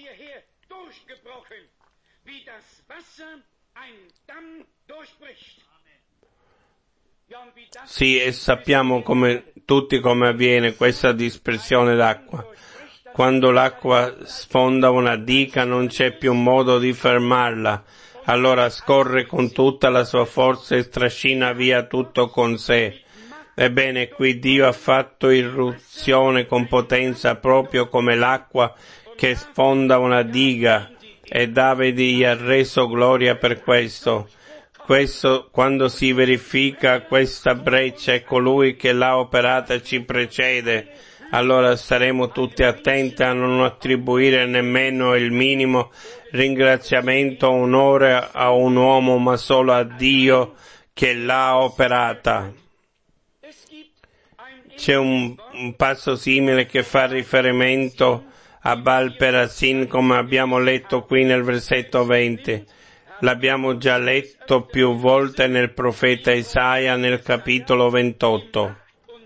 Sì, e sappiamo tutti come avviene questa dispersione d'acqua. Quando l'acqua sfonda una diga non c'è più modo di fermarla, allora scorre con tutta la sua forza e trascina via tutto con sé. Ebbene, qui Dio ha fatto irruzione con potenza proprio come l'acqua che sfonda una diga, e Davide gli ha reso gloria per questo. Quando si verifica questa breccia e colui che l'ha operata ci precede, allora staremo tutti attenti a non attribuire nemmeno il minimo ringraziamento o onore a un uomo, ma solo a Dio che l'ha operata. C'è un passo simile che fa riferimento a Baal Perasim, come abbiamo letto qui nel versetto 20. L'abbiamo già letto più volte nel profeta Isaia nel capitolo 28.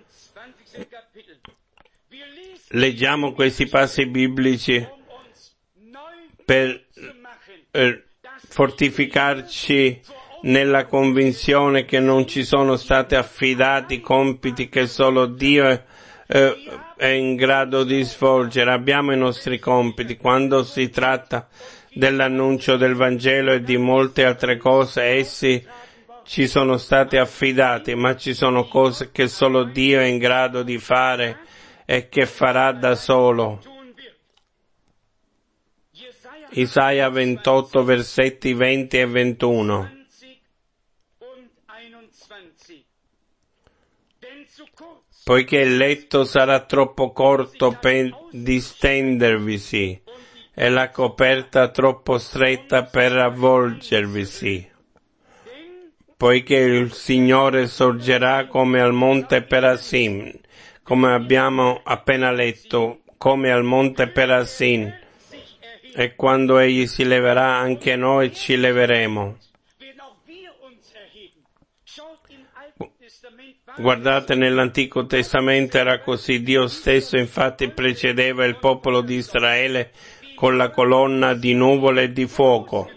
Leggiamo questi passi biblici per fortificarci nella convinzione che non ci sono stati affidati compiti che solo Dio è in grado di svolgere. Abbiamo i nostri compiti. Quando si tratta dell'annuncio del Vangelo e di molte altre cose, essi ci sono stati affidati, ma ci sono cose che solo Dio è in grado di fare e che farà da solo. Isaia 28, versetti 20 e 21. Poiché il letto sarà troppo corto per distendervisi e la coperta troppo stretta per avvolgervisi. Poiché il Signore sorgerà come al monte Perasim, come abbiamo appena letto, come al monte Perasim, e quando Egli si leverà anche noi ci leveremo. Guardate, nell'Antico Testamento era così. Dio stesso infatti precedeva il popolo di Israele con la colonna di nuvole e di fuoco.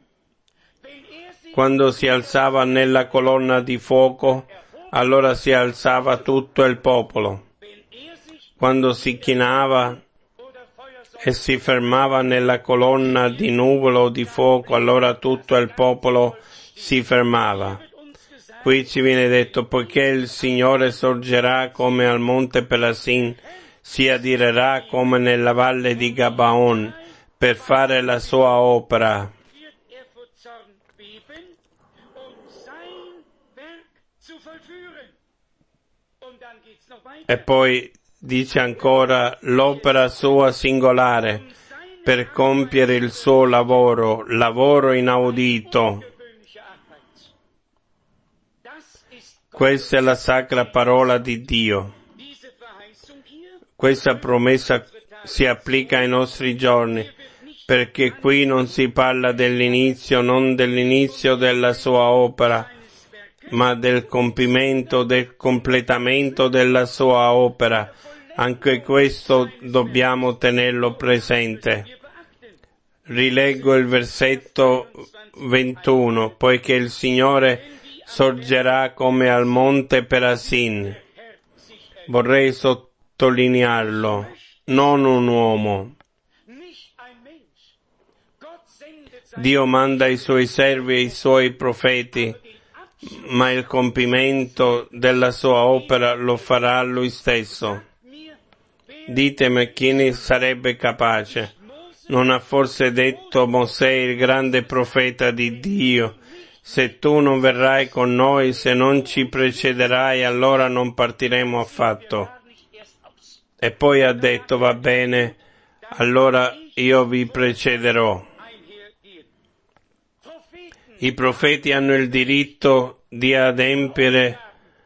Quando si alzava nella colonna di fuoco, allora si alzava tutto il popolo. Quando si chinava e si fermava nella colonna di nuvole o di fuoco, allora tutto il popolo si fermava. Qui ci viene detto: poiché il Signore sorgerà come al monte Perasim, si adirerà come nella valle di Gabaon per fare la sua opera. E poi dice ancora l'opera sua singolare per compiere il suo lavoro inaudito. Questa è la sacra parola di Dio. Questa promessa si applica ai nostri giorni, perché qui non si parla dell'inizio, non dell'inizio della sua opera, ma del compimento, del completamento della sua opera. Anche questo dobbiamo tenerlo presente. Rileggo il versetto 21, poiché il Signore sorgerà come al monte Perasim. Vorrei sottolinearlo, non un uomo. Dio manda i suoi servi e i suoi profeti, ma il compimento della sua opera lo farà lui stesso. Ditemi chi ne sarebbe capace. Non ha forse detto Mosè, il grande profeta di Dio: se tu non verrai con noi, se non ci precederai, allora non partiremo affatto. E poi ha detto: va bene, allora io vi precederò. I profeti hanno il diritto di adempiere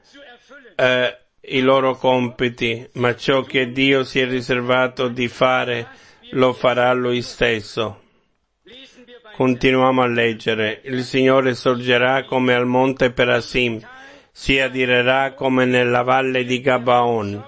i loro compiti, ma ciò che Dio si è riservato di fare lo farà Lui stesso. Continuiamo a leggere. Il Signore sorgerà come al monte Perasim, si adirerà come nella valle di Gabaon.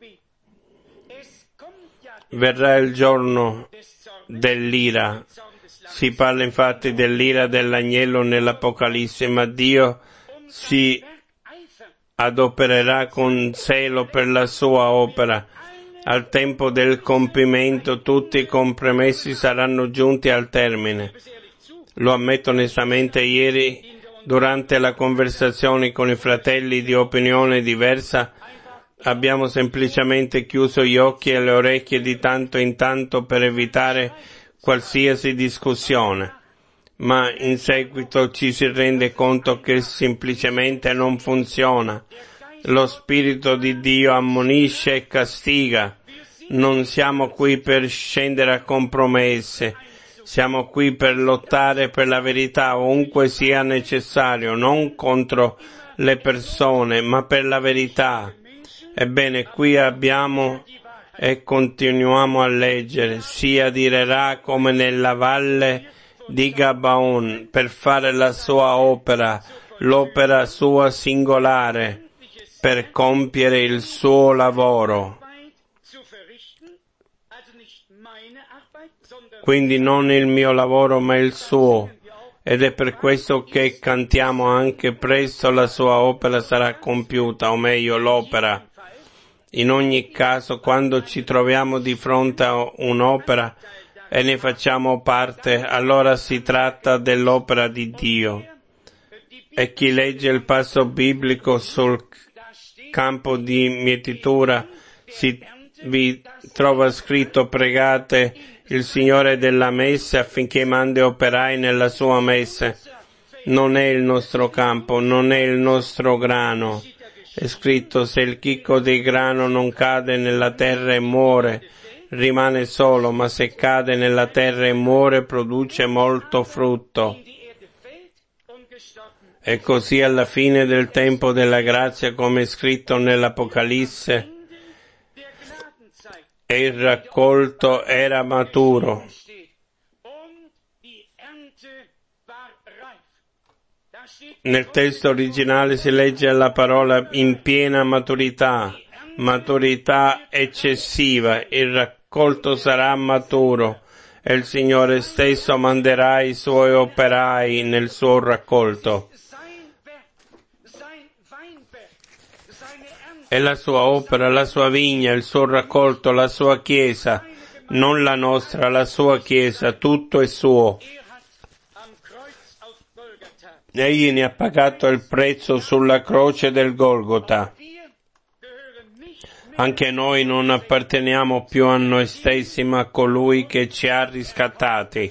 Verrà il giorno dell'ira. Si parla infatti dell'ira dell'agnello nell'Apocalisse, ma Dio si adopererà con zelo per la sua opera. Al tempo del compimento tutti i compromessi saranno giunti al termine. Lo ammetto onestamente, ieri durante la conversazione con i fratelli di opinione diversa abbiamo semplicemente chiuso gli occhi e le orecchie di tanto in tanto per evitare qualsiasi discussione, ma in seguito ci si rende conto che semplicemente non funziona. Lo Spirito di Dio ammonisce e castiga. Non siamo qui per scendere a compromessi. Siamo qui per lottare per la verità ovunque sia necessario, non contro le persone, ma per la verità. Ebbene, qui abbiamo e continuiamo a leggere. Si adirerà come nella valle di Gabaon per fare la sua opera, l'opera sua singolare, per compiere il suo lavoro. Quindi non il mio lavoro ma il suo. Ed è per questo che cantiamo anche presto la sua opera sarà compiuta, o meglio l'opera. In ogni caso, quando ci troviamo di fronte a un'opera e ne facciamo parte, allora si tratta dell'opera di Dio. E chi legge il passo biblico sul campo di mietitura vi trova scritto: pregate il Signore della messe affinché mandi operai nella sua messe. Non è il nostro campo, non è il nostro grano. È scritto: se il chicco di grano non cade nella terra e muore, rimane solo, ma se cade nella terra e muore, produce molto frutto. E così alla fine del tempo della grazia, come è scritto nell'Apocalisse, e il raccolto era maturo. Nel testo originale si legge la parola in piena maturità, maturità eccessiva. Il raccolto sarà maturo e il Signore stesso manderà i suoi operai nel suo raccolto. È la sua opera, la sua vigna, il suo raccolto, la sua chiesa, non la nostra, la sua chiesa, tutto è suo. Egli ne ha pagato il prezzo sulla croce del Golgota. Anche noi non apparteniamo più a noi stessi, ma a colui che ci ha riscattati.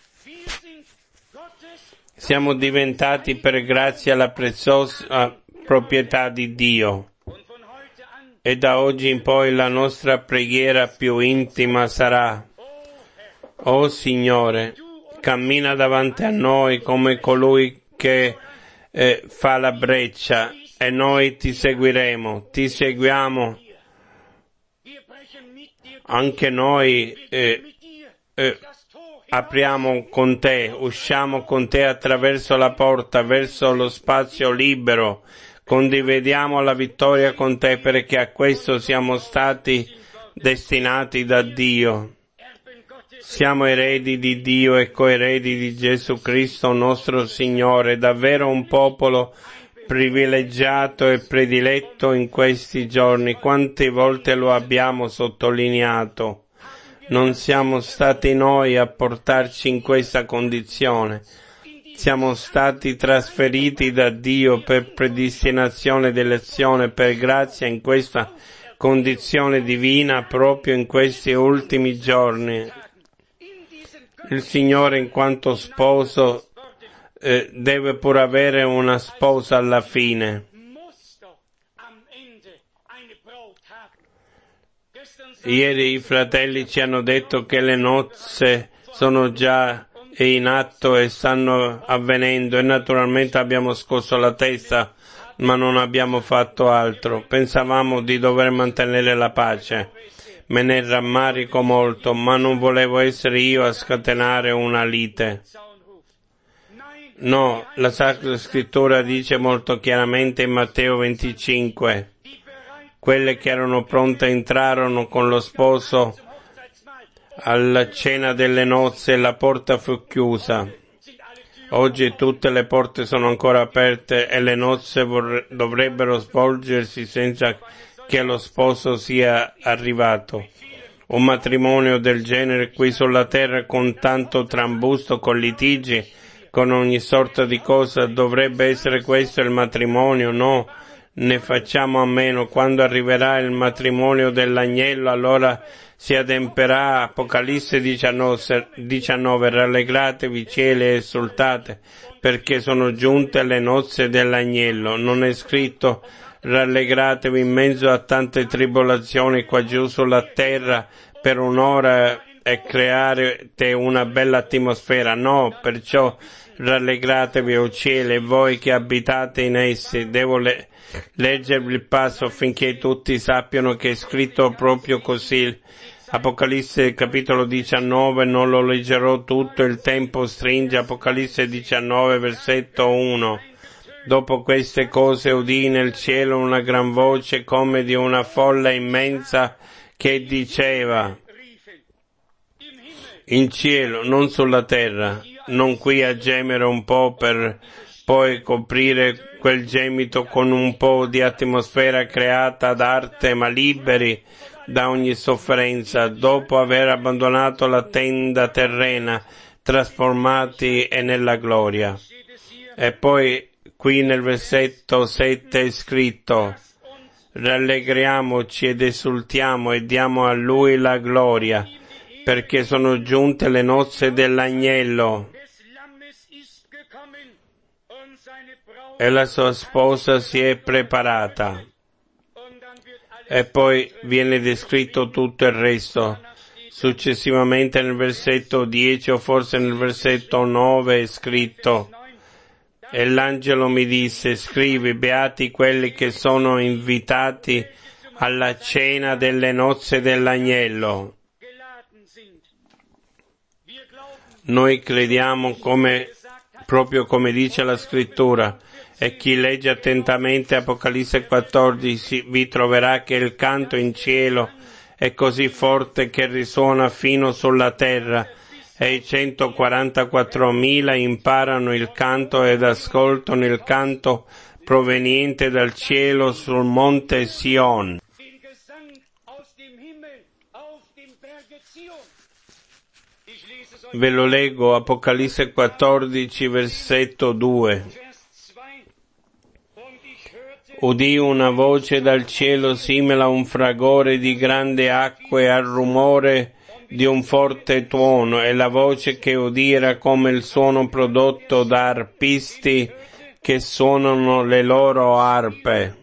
Siamo diventati per grazia la preziosa proprietà di Dio. E da oggi in poi la nostra preghiera più intima sarà: o Signore, cammina davanti a noi come colui che fa la breccia, e noi ti seguiremo, ti seguiamo. Anche noi apriamo con te, usciamo con te attraverso la porta, verso lo spazio libero. Condividiamo la vittoria con te, perché a questo siamo stati destinati da Dio. Siamo eredi di Dio e coeredi di Gesù Cristo nostro Signore, davvero un popolo privilegiato e prediletto in questi giorni. Quante volte lo abbiamo sottolineato. Non siamo stati noi a portarci in questa condizione. Siamo stati trasferiti da Dio per predestinazione d'elezione, per grazia in questa condizione divina proprio in questi ultimi giorni. Il Signore in quanto sposo deve pur avere una sposa alla fine. Ieri i fratelli ci hanno detto che le nozze sono già in atto e stanno avvenendo e naturalmente abbiamo scosso la testa, ma non abbiamo fatto altro. Pensavamo di dover mantenere la pace. Me ne rammarico molto, ma non volevo essere io a scatenare una lite. No, la Sacra Scrittura dice molto chiaramente in Matteo 25, quelle che erano pronte entrarono con lo sposo alla cena delle nozze e la porta fu chiusa. Oggi tutte le porte sono ancora aperte e le nozze dovrebbero svolgersi senza che lo sposo sia arrivato. Un matrimonio del genere qui sulla terra con tanto trambusto, con litigi, con ogni sorta di cosa, dovrebbe essere questo il matrimonio? No, ne facciamo a meno. Quando arriverà il matrimonio dell'agnello, allora si adempierà. Apocalisse 19, rallegratevi cieli e esultate, perché sono giunte le nozze dell'agnello. Non è scritto rallegratevi in mezzo a tante tribolazioni qua giù sulla terra per un'ora e creare una bella atmosfera. No, perciò rallegratevi, o cieli, e voi che abitate in essi. Devo leggervi il passo affinché tutti sappiano che è scritto proprio così. Apocalisse capitolo 19, non lo leggerò tutto, il tempo stringe. Apocalisse 19, versetto 1. Dopo queste cose udì nel cielo una gran voce come di una folla immensa che diceva: in cielo, non sulla terra, non qui a gemere un po' per poi coprire quel gemito con un po' di atmosfera creata d'arte, ma liberi da ogni sofferenza, dopo aver abbandonato la tenda terrena, trasformati nella gloria. E poi qui nel versetto 7 è scritto: rallegriamoci ed esultiamo e diamo a Lui la gloria, perché sono giunte le nozze dell'agnello e la sua sposa si è preparata. E poi viene descritto tutto il resto. Successivamente nel versetto 10 o forse nel versetto 9 è scritto: e l'angelo mi disse: scrivi, beati quelli che sono invitati alla cena delle nozze dell'agnello. Noi crediamo proprio come dice la scrittura, e chi legge attentamente Apocalisse 14 vi troverà che il canto in cielo è così forte che risuona fino sulla terra, e i 144.000 imparano il canto ed ascoltano il canto proveniente dal cielo sul monte Sion. Ve lo leggo, Apocalisse 14, versetto 2. Udì una voce dal cielo simile a un fragore di grandi acque, al rumore di un forte tuono, e la voce che udì era come il suono prodotto da arpisti che suonano le loro arpe.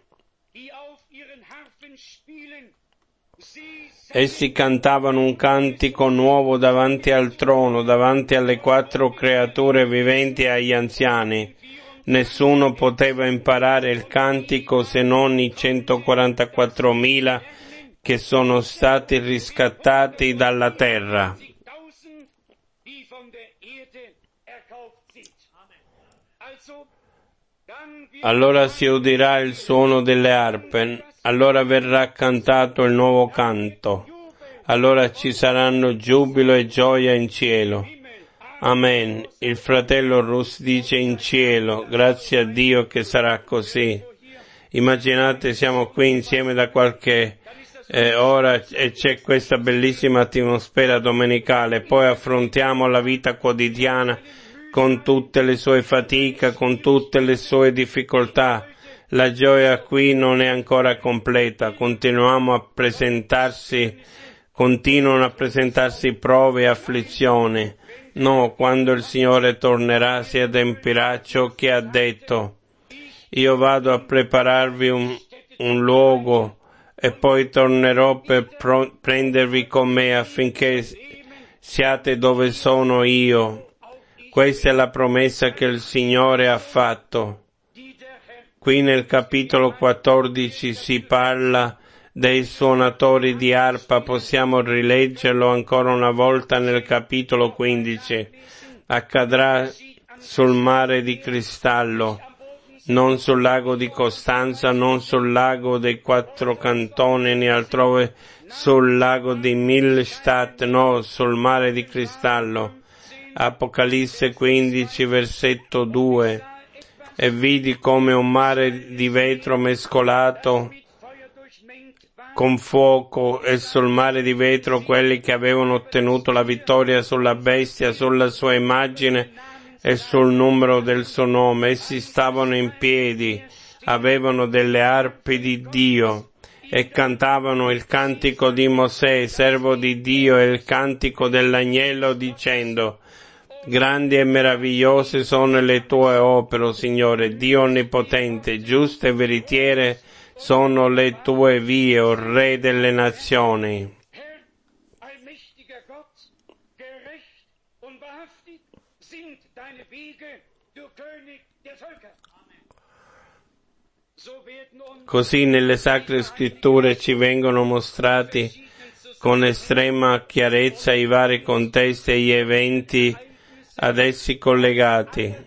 Essi cantavano un cantico nuovo davanti al trono, davanti alle 4 creature viventi e agli anziani. Nessuno poteva imparare il cantico se non i 144.000 che sono stati riscattati dalla terra. Allora si udirà il suono delle arpe, allora verrà cantato il nuovo canto, allora ci saranno giubilo e gioia in cielo. Amen. Il fratello Russ dice in cielo, grazie a Dio che sarà così. Immaginate, siamo qui insieme da qualche ora e c'è questa bellissima atmosfera domenicale, poi affrontiamo la vita quotidiana con tutte le sue fatiche, con tutte le sue difficoltà. La gioia qui non è ancora completa, continuano a presentarsi prove e afflizioni. No, quando il Signore tornerà si adempirà ciò che ha detto. Io vado a prepararvi un luogo e poi tornerò per prendervi con me affinché siate dove sono io. Questa è la promessa che il Signore ha fatto. Qui nel capitolo 14 si parla dei suonatori di arpa, possiamo rileggerlo ancora una volta nel capitolo 15. Accadrà sul mare di cristallo, non sul lago di Costanza, non sul lago dei quattro cantoni, né altrove sul lago di Millstatt, no, sul mare di cristallo. Apocalisse 15, versetto 2. E vidi come un mare di vetro mescolato con fuoco, e sul mare di vetro quelli che avevano ottenuto la vittoria sulla bestia, sulla sua immagine e sul numero del suo nome. Essi stavano in piedi, avevano delle arpe di Dio e cantavano il cantico di Mosè, servo di Dio, e il cantico dell'agnello, dicendo: grandi e meravigliose sono le tue opere, o Signore, Dio onnipotente, giuste e veritiere sono le tue vie, o Re delle nazioni. Così nelle Sacre Scritture ci vengono mostrati con estrema chiarezza i vari contesti e gli eventi ad essi collegati.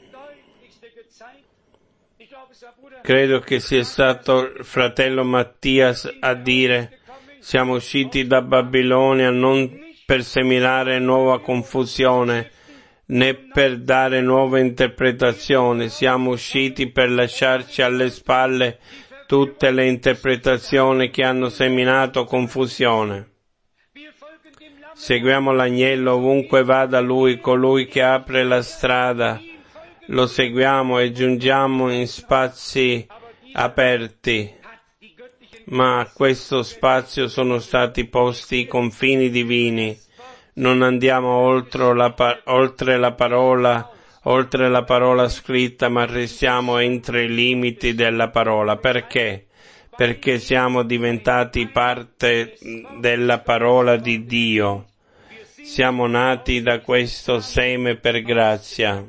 Credo che sia stato il fratello Mattias a dire: siamo usciti da Babilonia non per seminare nuova confusione, né per dare nuove interpretazioni, siamo usciti per lasciarci alle spalle tutte le interpretazioni che hanno seminato confusione. Seguiamo l'agnello ovunque vada lui, colui che apre la strada. Lo seguiamo e giungiamo in spazi aperti, ma a questo spazio sono stati posti i confini divini. Non andiamo oltre la parola scritta, ma restiamo entro i limiti della parola. Perché? Perché siamo diventati parte della parola di Dio. Siamo nati da questo seme per grazia.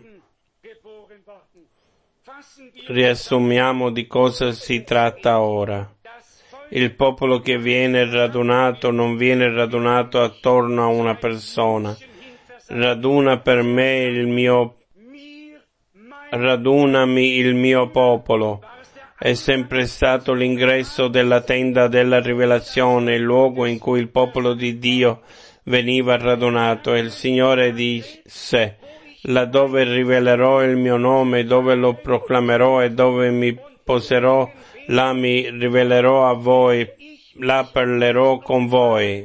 Riassumiamo di cosa si tratta ora. Il popolo che viene radunato non viene radunato attorno a una persona. Radunami il mio popolo. È sempre stato l'ingresso della tenda della rivelazione, il luogo in cui il popolo di Dio veniva radunato. E il Signore disse: laddove rivelerò il mio nome, dove lo proclamerò e dove mi poserò, là mi rivelerò a voi, là parlerò con voi.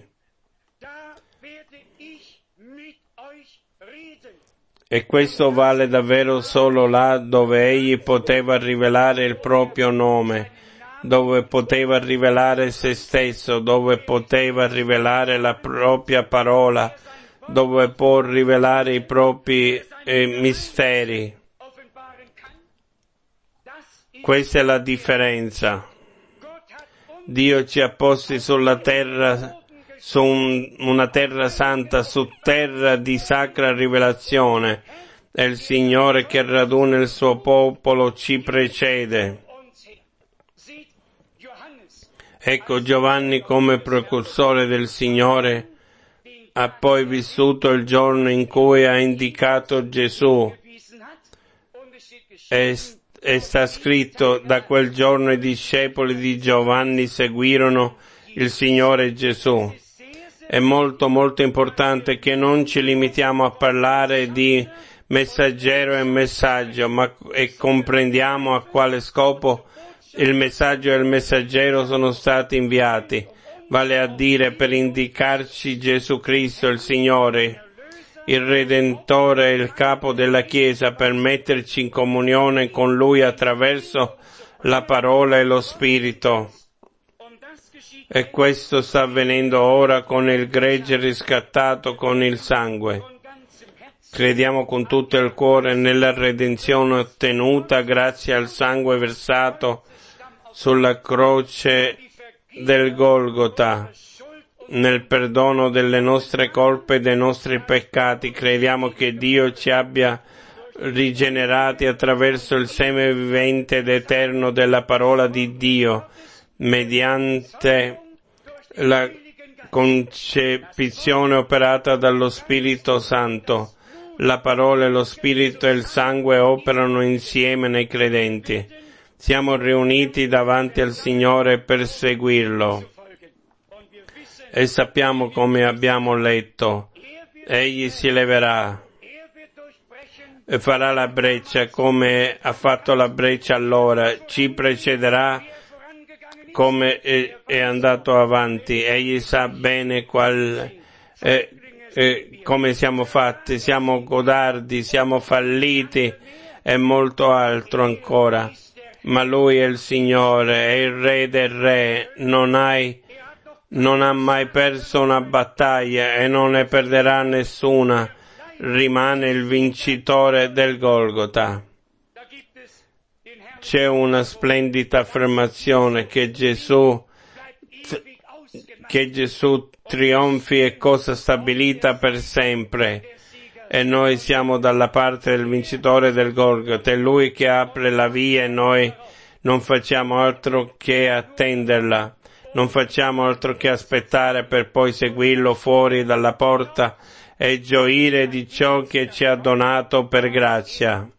E questo vale davvero solo là dove egli poteva rivelare il proprio nome, dove poteva rivelare se stesso, dove poteva rivelare la propria parola, dove può rivelare i propri misteri. Questa è la differenza. Dio ci ha posti sulla terra, su una terra santa, su terra di sacra rivelazione. È il Signore che raduna il suo popolo, ci precede. Ecco, Giovanni come precursore del Signore ha poi vissuto il giorno in cui ha indicato Gesù. E sta scritto: da quel giorno i discepoli di Giovanni seguirono il Signore Gesù. È molto molto importante che non ci limitiamo a parlare di messaggero e messaggio, ma comprendiamo a quale scopo il messaggio e il messaggero sono stati inviati, vale a dire per indicarci Gesù Cristo, il Signore, il Redentore, il Capo della Chiesa, per metterci in comunione con Lui attraverso la parola e lo Spirito. E questo sta avvenendo ora con il gregge riscattato con il sangue. Crediamo con tutto il cuore nella redenzione ottenuta grazie al sangue versato sulla croce del Golgota. nel perdono delle nostre colpe e dei nostri peccati. Crediamo che Dio ci abbia rigenerati attraverso il seme vivente ed eterno della parola di Dio, mediante la concepizione operata dallo Spirito Santo. La parola e lo Spirito e il sangue operano insieme nei credenti. Siamo riuniti davanti al Signore per seguirlo. E sappiamo, come abbiamo letto, Egli si leverà e farà la breccia come ha fatto la breccia allora, ci precederà come è andato avanti. Egli sa bene come siamo fatti, siamo codardi, siamo falliti e molto altro ancora. Ma Lui è il Signore, è il Re del Re, non ha mai perso una battaglia e non ne perderà nessuna. Rimane il vincitore del Golgota. C'è una splendida affermazione che Gesù trionfi è cosa stabilita per sempre. E noi siamo dalla parte del vincitore del Golgota. È Lui che apre la via e noi non facciamo altro che attenderla. Non facciamo altro che aspettare per poi seguirlo fuori dalla porta e gioire di ciò che ci ha donato per grazia.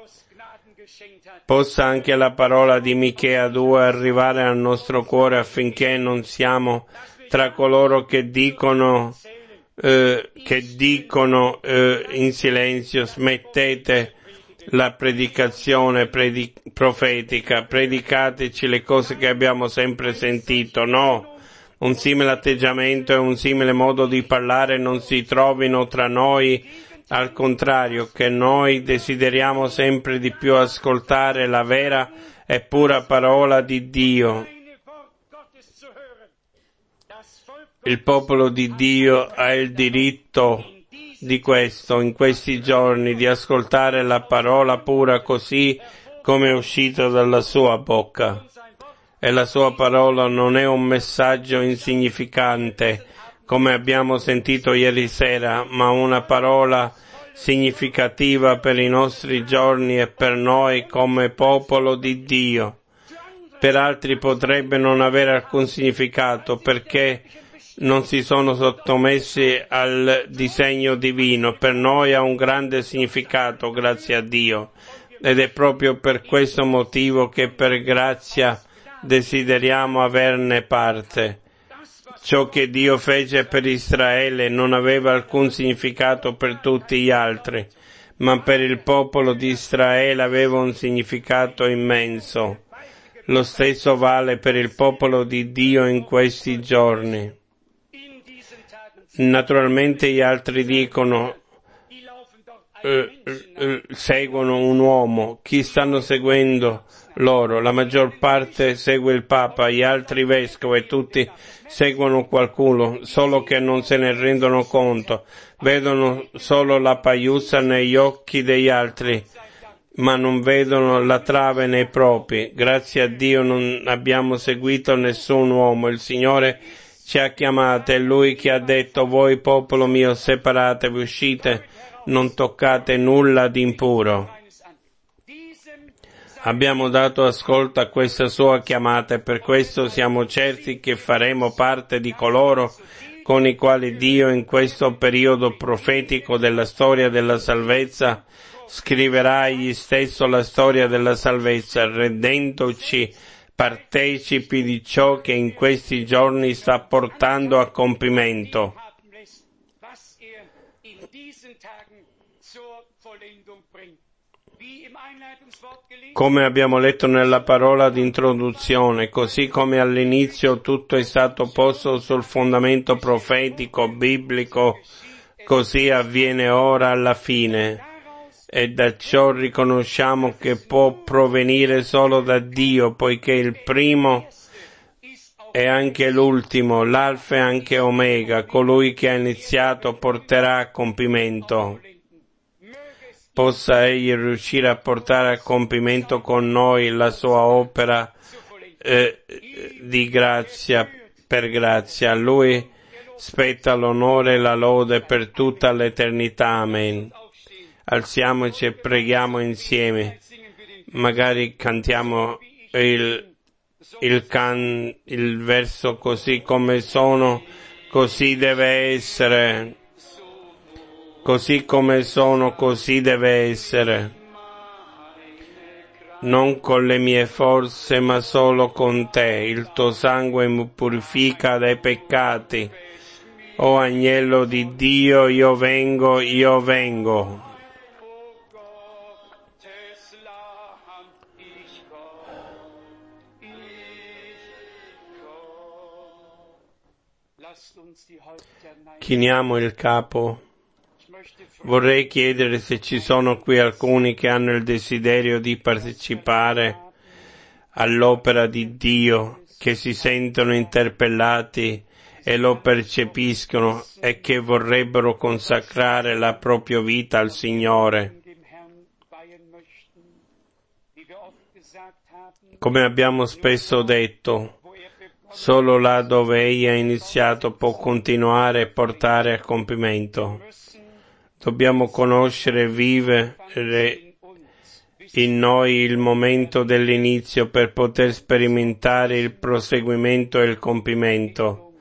Possa anche la parola di Michea 2 arrivare al nostro cuore affinché non siamo tra coloro che dicono in silenzio: smettete la predicazione profetica, predicateci le cose che abbiamo sempre sentito. No, un simile atteggiamento e un simile modo di parlare non si trovino tra noi, al contrario, che noi desideriamo sempre di più ascoltare la vera e pura parola di Dio. Il popolo di Dio ha il diritto di questo, in questi giorni, di ascoltare la parola pura così come è uscita dalla sua bocca. E la sua parola non è un messaggio insignificante, come abbiamo sentito ieri sera, ma una parola significativa per i nostri giorni e per noi come popolo di Dio. Per altri potrebbe non avere alcun significato perché non si sono sottomessi al disegno divino. Per noi ha un grande significato, grazie a Dio, ed è proprio per questo motivo che per grazia desideriamo averne parte. Ciò che Dio fece per Israele non aveva alcun significato per tutti gli altri, ma per il popolo di Israele aveva un significato immenso. Lo stesso vale per il popolo di Dio in questi giorni. Naturalmente gli altri dicono seguono un uomo. Chi stanno seguendo loro? La maggior parte segue il Papa, gli altri vescovi e tutti seguono qualcuno, solo che non se ne rendono conto. Vedono solo la pagliuzza negli occhi degli altri, ma non vedono la trave nei propri. Grazie a Dio non abbiamo seguito nessun uomo. Il Signore ci ha chiamati, è Lui che ha detto: voi popolo mio, separatevi, uscite, non toccate nulla di impuro. Abbiamo dato ascolto a questa sua chiamata e per questo siamo certi che faremo parte di coloro con i quali Dio in questo periodo profetico della storia della salvezza scriverà egli stesso la storia della salvezza, rendendoci partecipi di ciò che in questi giorni sta portando a compimento. Come abbiamo letto nella parola di introduzione, così come all'inizio tutto è stato posto sul fondamento profetico, biblico, così avviene ora alla fine. E da ciò riconosciamo che può provenire solo da Dio, poiché il primo è anche l'ultimo, l'alfa e anche omega, colui che ha iniziato porterà a compimento. Possa egli riuscire a portare a compimento con noi la sua opera di grazia per grazia. A lui spetta l'onore e la lode per tutta l'eternità. Amen. Alziamoci e preghiamo insieme. Magari cantiamo il verso: così come sono, così deve essere. Così come sono, così deve essere. Non con le mie forze, ma solo con te. Il tuo sangue mi purifica dai peccati. O agnello di Dio, io vengo, io vengo. Chiniamo il capo. Vorrei chiedere se ci sono qui alcuni che hanno il desiderio di partecipare all'opera di Dio, che si sentono interpellati e lo percepiscono e che vorrebbero consacrare la propria vita al Signore. Come abbiamo spesso detto, solo là dove Egli ha iniziato può continuare e portare a compimento. Dobbiamo conoscere e vivere in noi il momento dell'inizio per poter sperimentare il proseguimento e il compimento.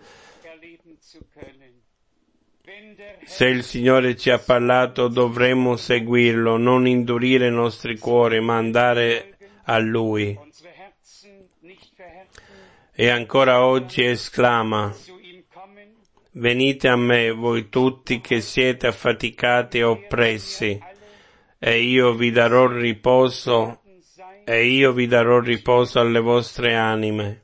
Se il Signore ci ha parlato, dovremmo seguirlo, non indurire i nostri cuori, ma andare a Lui. E ancora oggi esclama: venite a me, voi tutti che siete affaticati e oppressi, e io vi darò riposo alle vostre anime.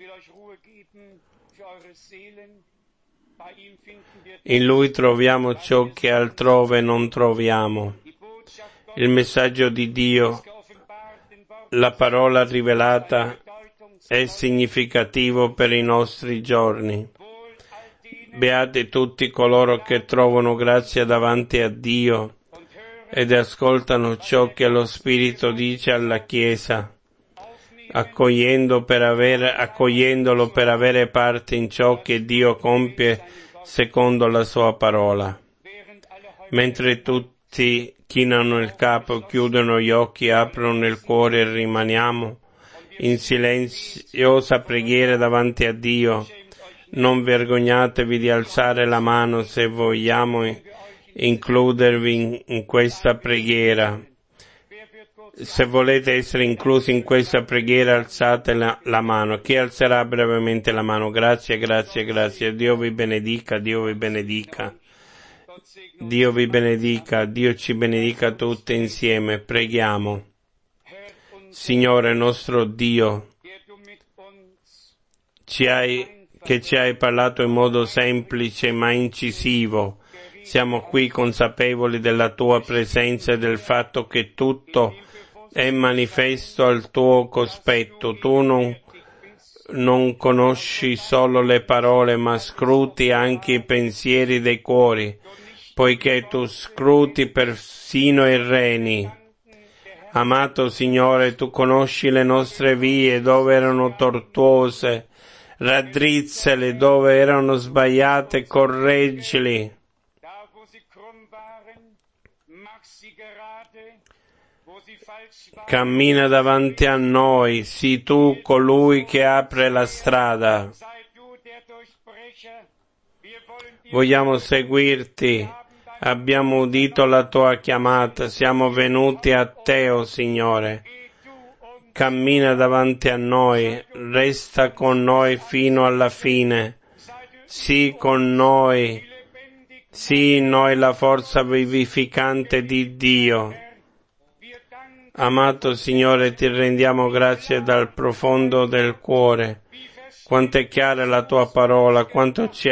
In Lui troviamo ciò che altrove non troviamo. Il messaggio di Dio, la parola rivelata, è significativo per i nostri giorni. Beati tutti coloro che trovano grazia davanti a Dio ed ascoltano ciò che lo Spirito dice alla Chiesa, accogliendolo per avere parte in ciò che Dio compie secondo la sua parola. Mentre tutti chinano il capo, chiudono gli occhi, aprono il cuore e rimaniamo in silenziosa preghiera davanti a Dio, non vergognatevi di alzare la mano se vogliamo includervi in questa preghiera. Se volete essere inclusi in questa preghiera, alzate la mano. Chi alzerà brevemente la mano? Grazie, grazie, grazie. Dio vi benedica, Dio vi benedica. Dio vi benedica, Dio ci benedica tutti insieme. Preghiamo. Signore nostro Dio, che ci hai parlato in modo semplice ma incisivo. Siamo qui consapevoli della tua presenza e del fatto che tutto è manifesto al tuo cospetto. Tu non conosci solo le parole, ma scruti anche i pensieri dei cuori, poiché tu scruti persino i reni. Amato Signore, tu conosci le nostre vie dove erano tortuose, raddrizzale dove erano sbagliate, correggili. Cammina davanti a noi, sii tu colui che apre la strada. Vogliamo seguirti, abbiamo udito la tua chiamata, siamo venuti a te, o Signore. Cammina davanti a noi, resta con noi fino alla fine. Sii con noi, sii in noi la forza vivificante di Dio. Amato Signore, ti rendiamo grazie dal profondo del cuore. Quanto è chiara la tua parola, quanto ce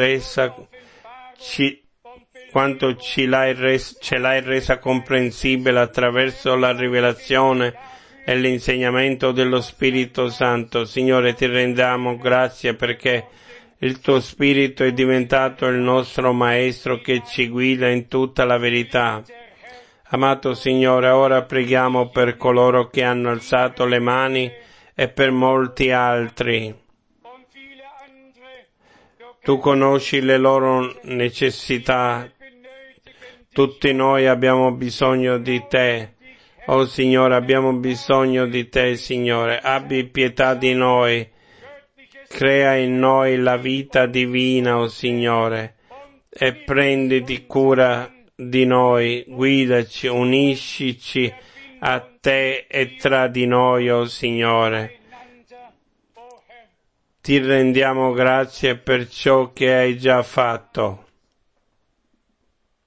l'hai resa comprensibile attraverso la rivelazione e l'insegnamento dello Spirito Santo. Signore, ti rendiamo grazie perché il tuo Spirito è diventato il nostro Maestro che ci guida in tutta la verità. Amato Signore, ora preghiamo per coloro che hanno alzato le mani e per molti altri Tu conosci le loro necessità. Tutti noi abbiamo bisogno di Te. Oh Signore, abbiamo bisogno di Te, Signore. Abbi pietà di noi. Crea in noi la vita divina, oh Signore, e prenditi cura di noi. Guidaci, uniscici a Te e tra di noi, oh Signore. Ti rendiamo grazie per ciò che hai già fatto.